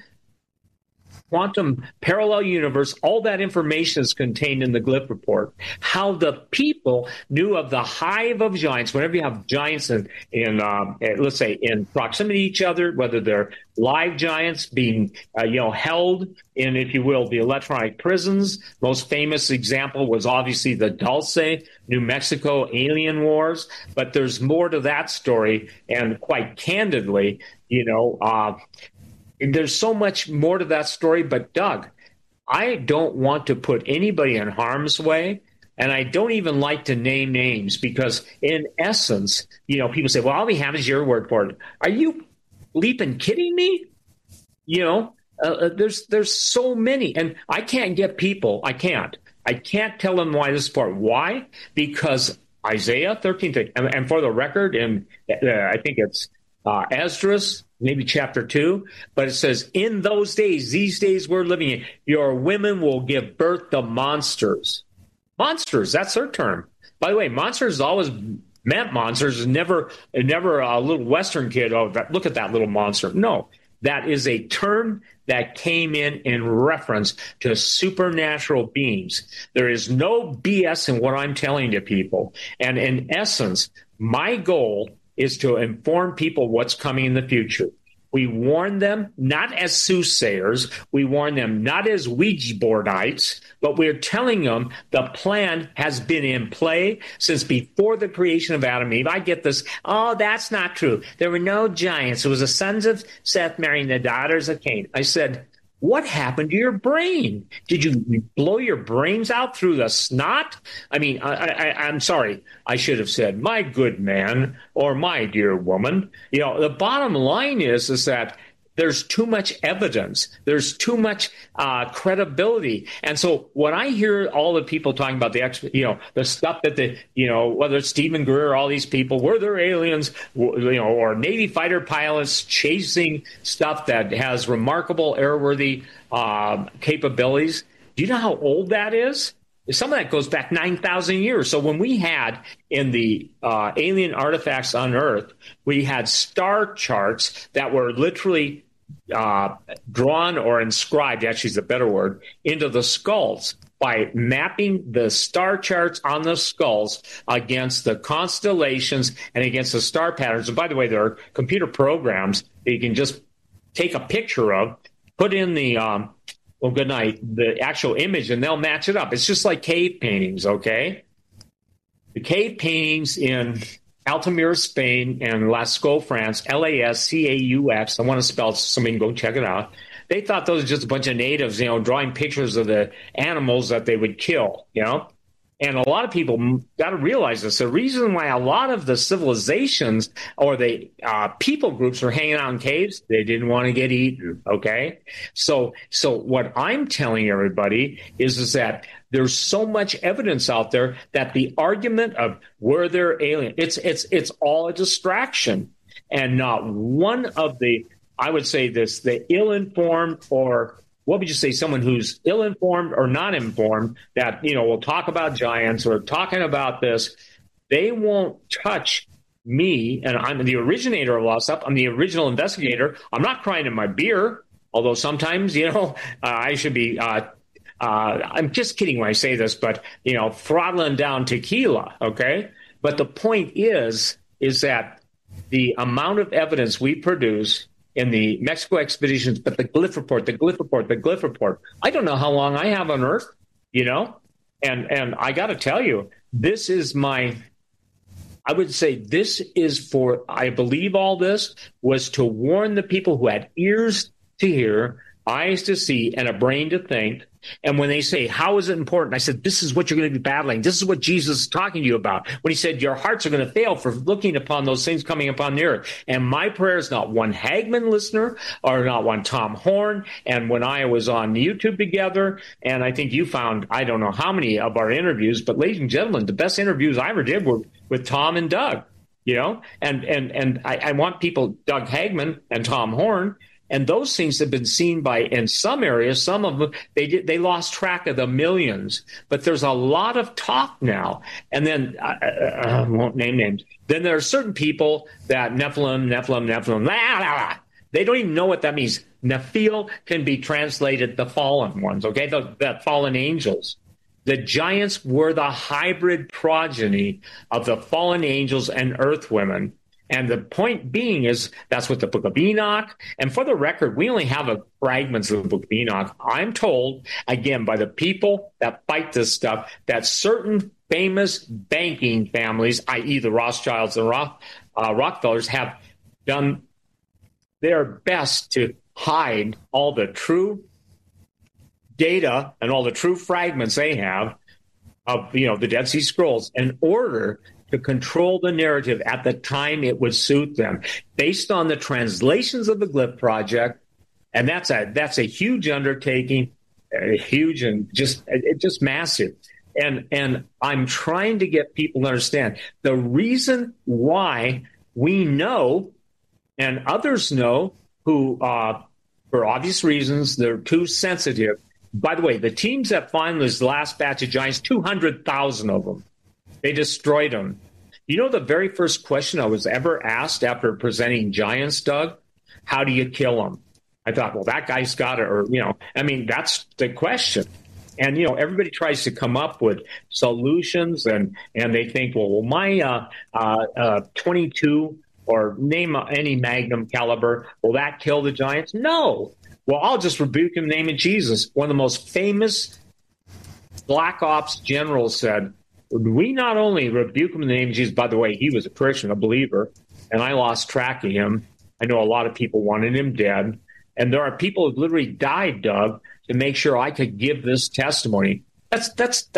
parallel universe, all that information is contained in the glyph report. How the people knew of the hive of giants. Whenever you have giants in let's say, in proximity to each other, whether they're live giants being held in, if you will, the electronic prisons. Most famous example was obviously the Dulce, New Mexico alien wars. But there's more to that story, and quite candidly, there's so much more to that story. But Doug, I don't want to put anybody in harm's way, and I don't even like to name names, because in essence, people say, well, all we have is your word for it. Are you bleeping kidding me? There's so many, and I can't get people. I can't tell them why this part. Why? Because Isaiah 13, and for the record, and I think it's Esdras, maybe chapter 2, but it says, in those days, these days we're living in, your women will give birth to monsters. Monsters, that's their term. By the way, monsters always meant monsters, never a little Western kid, look at that little monster. No, that is a term that came in reference to supernatural beings. There is no BS in what I'm telling to people. And in essence, my goal is to inform people what's coming in the future. We warn them not as soothsayers. We warn them not as Ouija boardites, but we're telling them the plan has been in play since before the creation of Adam and Eve. I get this, oh, that's not true. There were no giants. It was the sons of Seth marrying the daughters of Cain. I said, what happened to your brain? Did you blow your brains out through the snot? I mean, I'm sorry. I should have said, my good man or my dear woman. The bottom line is that there's too much evidence. There's too much credibility. And so when I hear all the people talking about the stuff that whether it's Stephen Greer or all these people, were there aliens, or Navy fighter pilots chasing stuff that has remarkable airworthy capabilities. Do you know how old that is? Some of that goes back 9,000 years. So when we had in the alien artifacts unearthed, we had star charts that were literally drawn or inscribed, actually is a better word, into the skulls by mapping the star charts on the skulls against the constellations and against the star patterns. And by the way, there are computer programs that you can just take a picture of, put in the the actual image, and they'll match it up. It's just like cave paintings, okay? The cave paintings in Altamira, Spain, and Lascaux, France, Lascaux. I want to spell it so somebody can go check it out. They thought those were just a bunch of natives, drawing pictures of the animals that they would kill, And a lot of people got to realize this. The reason why a lot of the civilizations or the people groups were hanging out in caves, they didn't want to get eaten, okay? So what I'm telling everybody is that there's so much evidence out there that the argument of were there aliens, it's all a distraction. And not one of the, I would say this, the ill-informed, or what would you say, someone who's ill-informed or not informed that, will talk about giants or talking about this, they won't touch me. And I'm the originator of Lost Up. I'm the original investigator. I'm not crying in my beer, although sometimes, I should be, I'm just kidding when I say this, but, throttling down tequila, okay? But the point is that the amount of evidence we produce in the Mexico expeditions, but the Glyph report. I don't know how long I have on Earth, and I got to tell you, this is I would say this is for, I believe all this was to warn the people who had ears to hear, eyes to see, and a brain to think. And when they say, how is it important? I said, this is what you're going to be battling. This is what Jesus is talking to you about. When he said, your hearts are going to fail for looking upon those things coming upon the earth. And my prayer is not one Hagman listener or not one Tom Horn. And when I was on YouTube together, and I think you found, I don't know how many of our interviews, but ladies and gentlemen, the best interviews I ever did were with Tom and Doug, and I want people, Doug Hagman and Tom Horn. And those things have been seen by, in some areas, some of them, they lost track of the millions. But there's a lot of talk now. And then, I won't name names. Then there are certain people that Nephilim, they don't even know what that means. Nephil can be translated the fallen ones, okay? The fallen angels. The giants were the hybrid progeny of the fallen angels and earth women. And the point being is that's what the Book of Enoch, and for the record, we only have fragments of the Book of Enoch. I'm told, again, by the people that fight this stuff, that certain famous banking families, i.e. the Rothschilds and Rockefellers, have done their best to hide all the true data and all the true fragments they have of, the Dead Sea Scrolls in order to control the narrative at the time it would suit them, based on the translations of the Glyph Project, and that's a huge undertaking, huge and just massive. And I'm trying to get people to understand the reason why we know, and others know, who for obvious reasons they're too sensitive. By the way, the teams that find this last batch of giants, 200,000 of them. They destroyed them. The very first question I was ever asked after presenting giants, Doug, how do you kill them? I thought, well, that guy's got it, that's the question. And, everybody tries to come up with solutions and they think, well, my 22 or name any Magnum caliber, will that kill the giants? No. Well, I'll just rebuke him in the name of Jesus. One of the most famous Black Ops generals said, we not only rebuke him in the name of Jesus, by the way, he was a Christian, a believer, and I lost track of him. I know a lot of people wanted him dead. And there are people who literally died, Doug, to make sure I could give this testimony. That's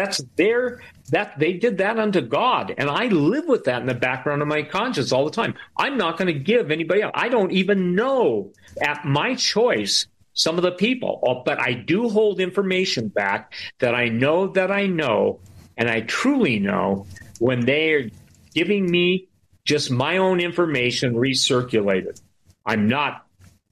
they did that unto God. And I live with that in the background of my conscience all the time. I'm not going to give anybody else. I don't even know at my choice some of the people, but I do hold information back that I know. And I truly know when they're giving me just my own information recirculated. I'm not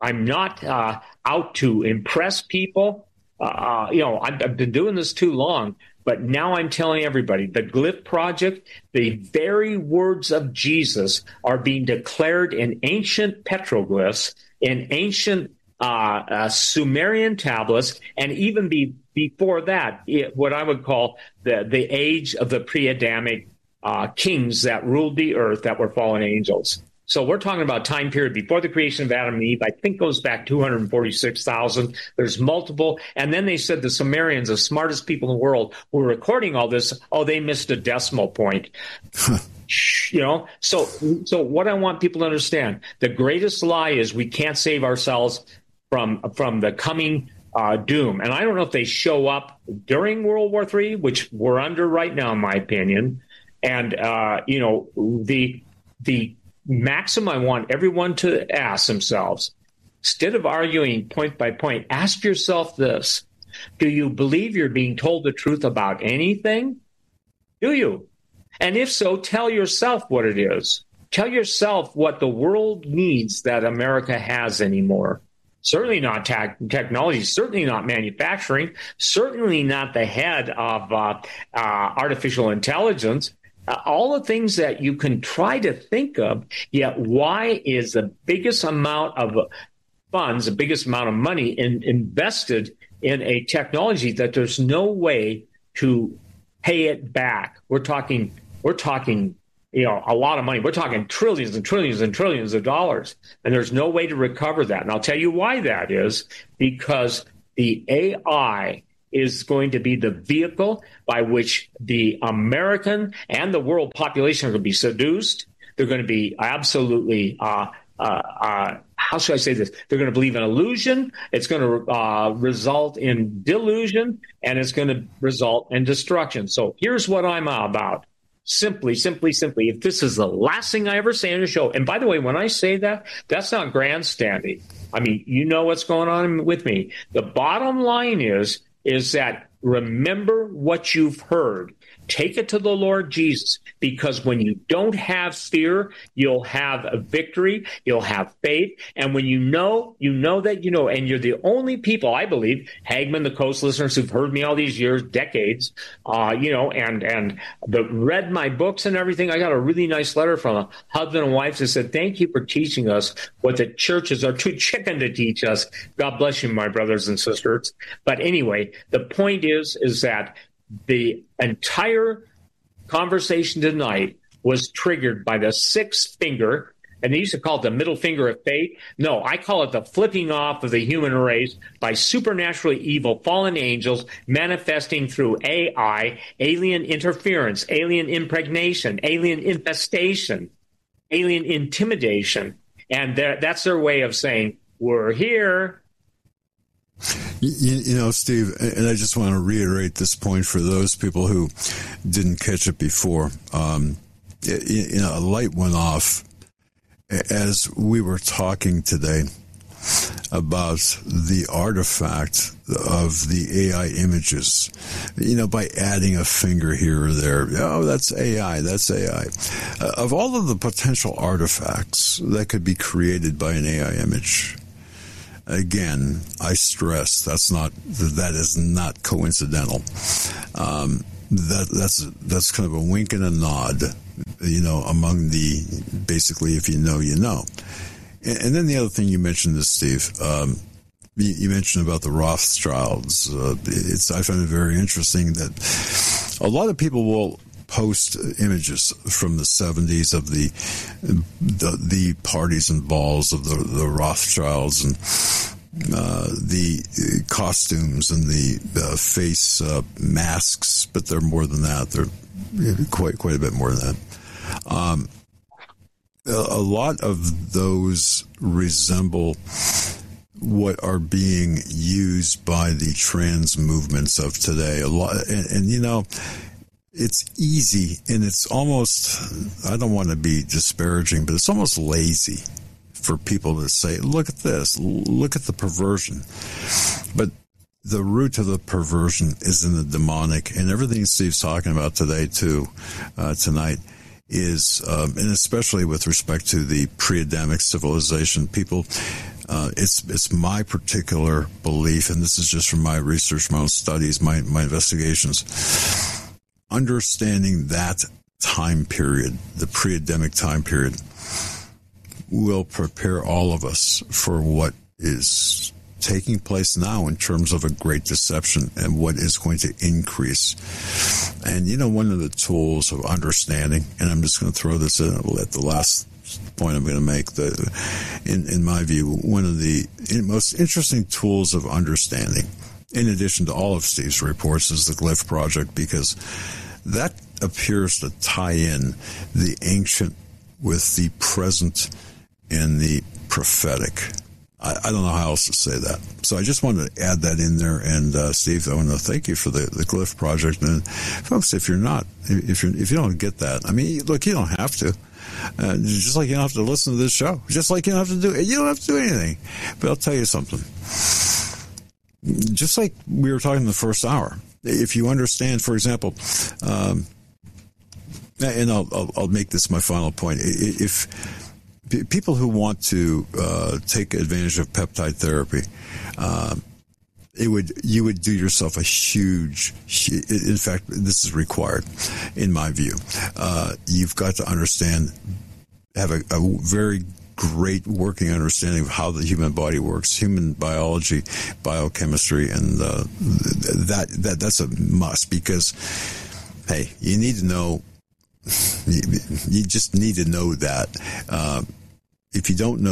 out to impress people. I've been doing this too long, but now I'm telling everybody the Glyph Project, the very words of Jesus are being declared in ancient petroglyphs, in ancient Sumerian tablets, and even before that, what I would call the age of the pre-Adamic kings that ruled the earth that were fallen angels. So we're talking about time period before the creation of Adam and Eve. I think goes back 246,000. There's multiple. And then they said the Sumerians, the smartest people in the world, were recording all this. Oh, they missed a decimal point. So what I want people to understand, the greatest lie is we can't save ourselves from the coming doom. And I don't know if they show up during World War III, which we're under right now, in my opinion. And, the maxim I want everyone to ask themselves, instead of arguing point by point, ask yourself this: do you believe you're being told the truth about anything? Do you? And if so, tell yourself what it is. Tell yourself what the world needs that America has anymore. Certainly not technology, certainly not manufacturing, certainly not the head of artificial intelligence. All the things that you can try to think of, yet why is the biggest amount of funds, the biggest amount of money invested in a technology that there's no way to pay it back? We're talking, a lot of money. We're talking trillions and trillions and trillions of dollars, and there's no way to recover that. And I'll tell you why that is, because the AI is going to be the vehicle by which the American and the world population are going to be seduced. They're going to be absolutely, how should I say this? They're going to believe in illusion. It's going to result in delusion, and it's going to result in destruction. So here's what I'm about. Simply, if this is the last thing I ever say on the show, and by the way, when I say that, that's not grandstanding. I mean, you know what's going on with me. The bottom line is that remember what you've heard. Take it to the Lord Jesus, because when you don't have fear, you'll have a victory, you'll have faith. And when you know that you know, and you're the only people, I believe, Hagmann, the Coast listeners who've heard me all these years, decades, and read my books and everything. I got a really nice letter from a husband and wife that said, thank you for teaching us what the churches are too chicken to teach us. God bless you, my brothers and sisters. But anyway, the point is that the entire conversation tonight was triggered by the sixth finger, and they used to call it the middle finger of fate. No, I call it the flipping off of the human race by supernaturally evil fallen angels manifesting through AI, alien interference, alien impregnation, alien infestation, alien intimidation. And that's their way of saying, we're here. Steve, and I just want to reiterate this point for those people who didn't catch it before. A light went off as we were talking today about the artifact of the AI images, by adding a finger here or there. Oh, that's AI. Of all of the potential artifacts that could be created by an AI image, again, I stress that is not coincidental. That's kind of a wink and a nod, among the basically, if you know, you know. And then the other thing you mentioned is, Steve, you mentioned about the Rothschilds. I find it very interesting that a lot of people will post images from the 70s of the parties and balls of the Rothschilds and the costumes and the face masks, but they're more than that. They're quite a bit more than that. A lot of those resemble what are being used by the trans movements of today. A lot, and it's easy, and it's almost, I don't want to be disparaging, but it's almost lazy for people to say, look at this, look at the perversion. But the root of the perversion is in the demonic, and everything Steve's talking about today, too, tonight, is, and especially with respect to the pre-Adamic civilization, people, it's my particular belief, and this is just from my research, my own studies, my investigations, understanding that time period, the pre-Adamic time period, will prepare all of us for what is taking place now in terms of a great deception and what is going to increase. And, one of the tools of understanding, and I'm just going to throw this in at the last last point I'm going to make. In my view, one of the most interesting tools of understanding, in addition to all of Steve's reports, is the Glyph Project, because that appears to tie in the ancient with the present and the prophetic. I don't know how else to say that. So I just wanted to add that in there. And Steve, I want to thank you for the Glyph Project. And folks, if you don't get that, I mean, look, you don't have to. Just like you don't have to listen to this show. Just like you don't have to do anything. But I'll tell you something. Just like we were talking in the first hour, if you understand, for example, and I'll make this my final point. If people who want to take advantage of peptide therapy, you would do yourself a huge, in fact, this is required, in my view. You've got to understand, have a very great working understanding of how the human body works, human biology, biochemistry, and that's a must, because, hey, you need to know, you just need to know that. If you don't know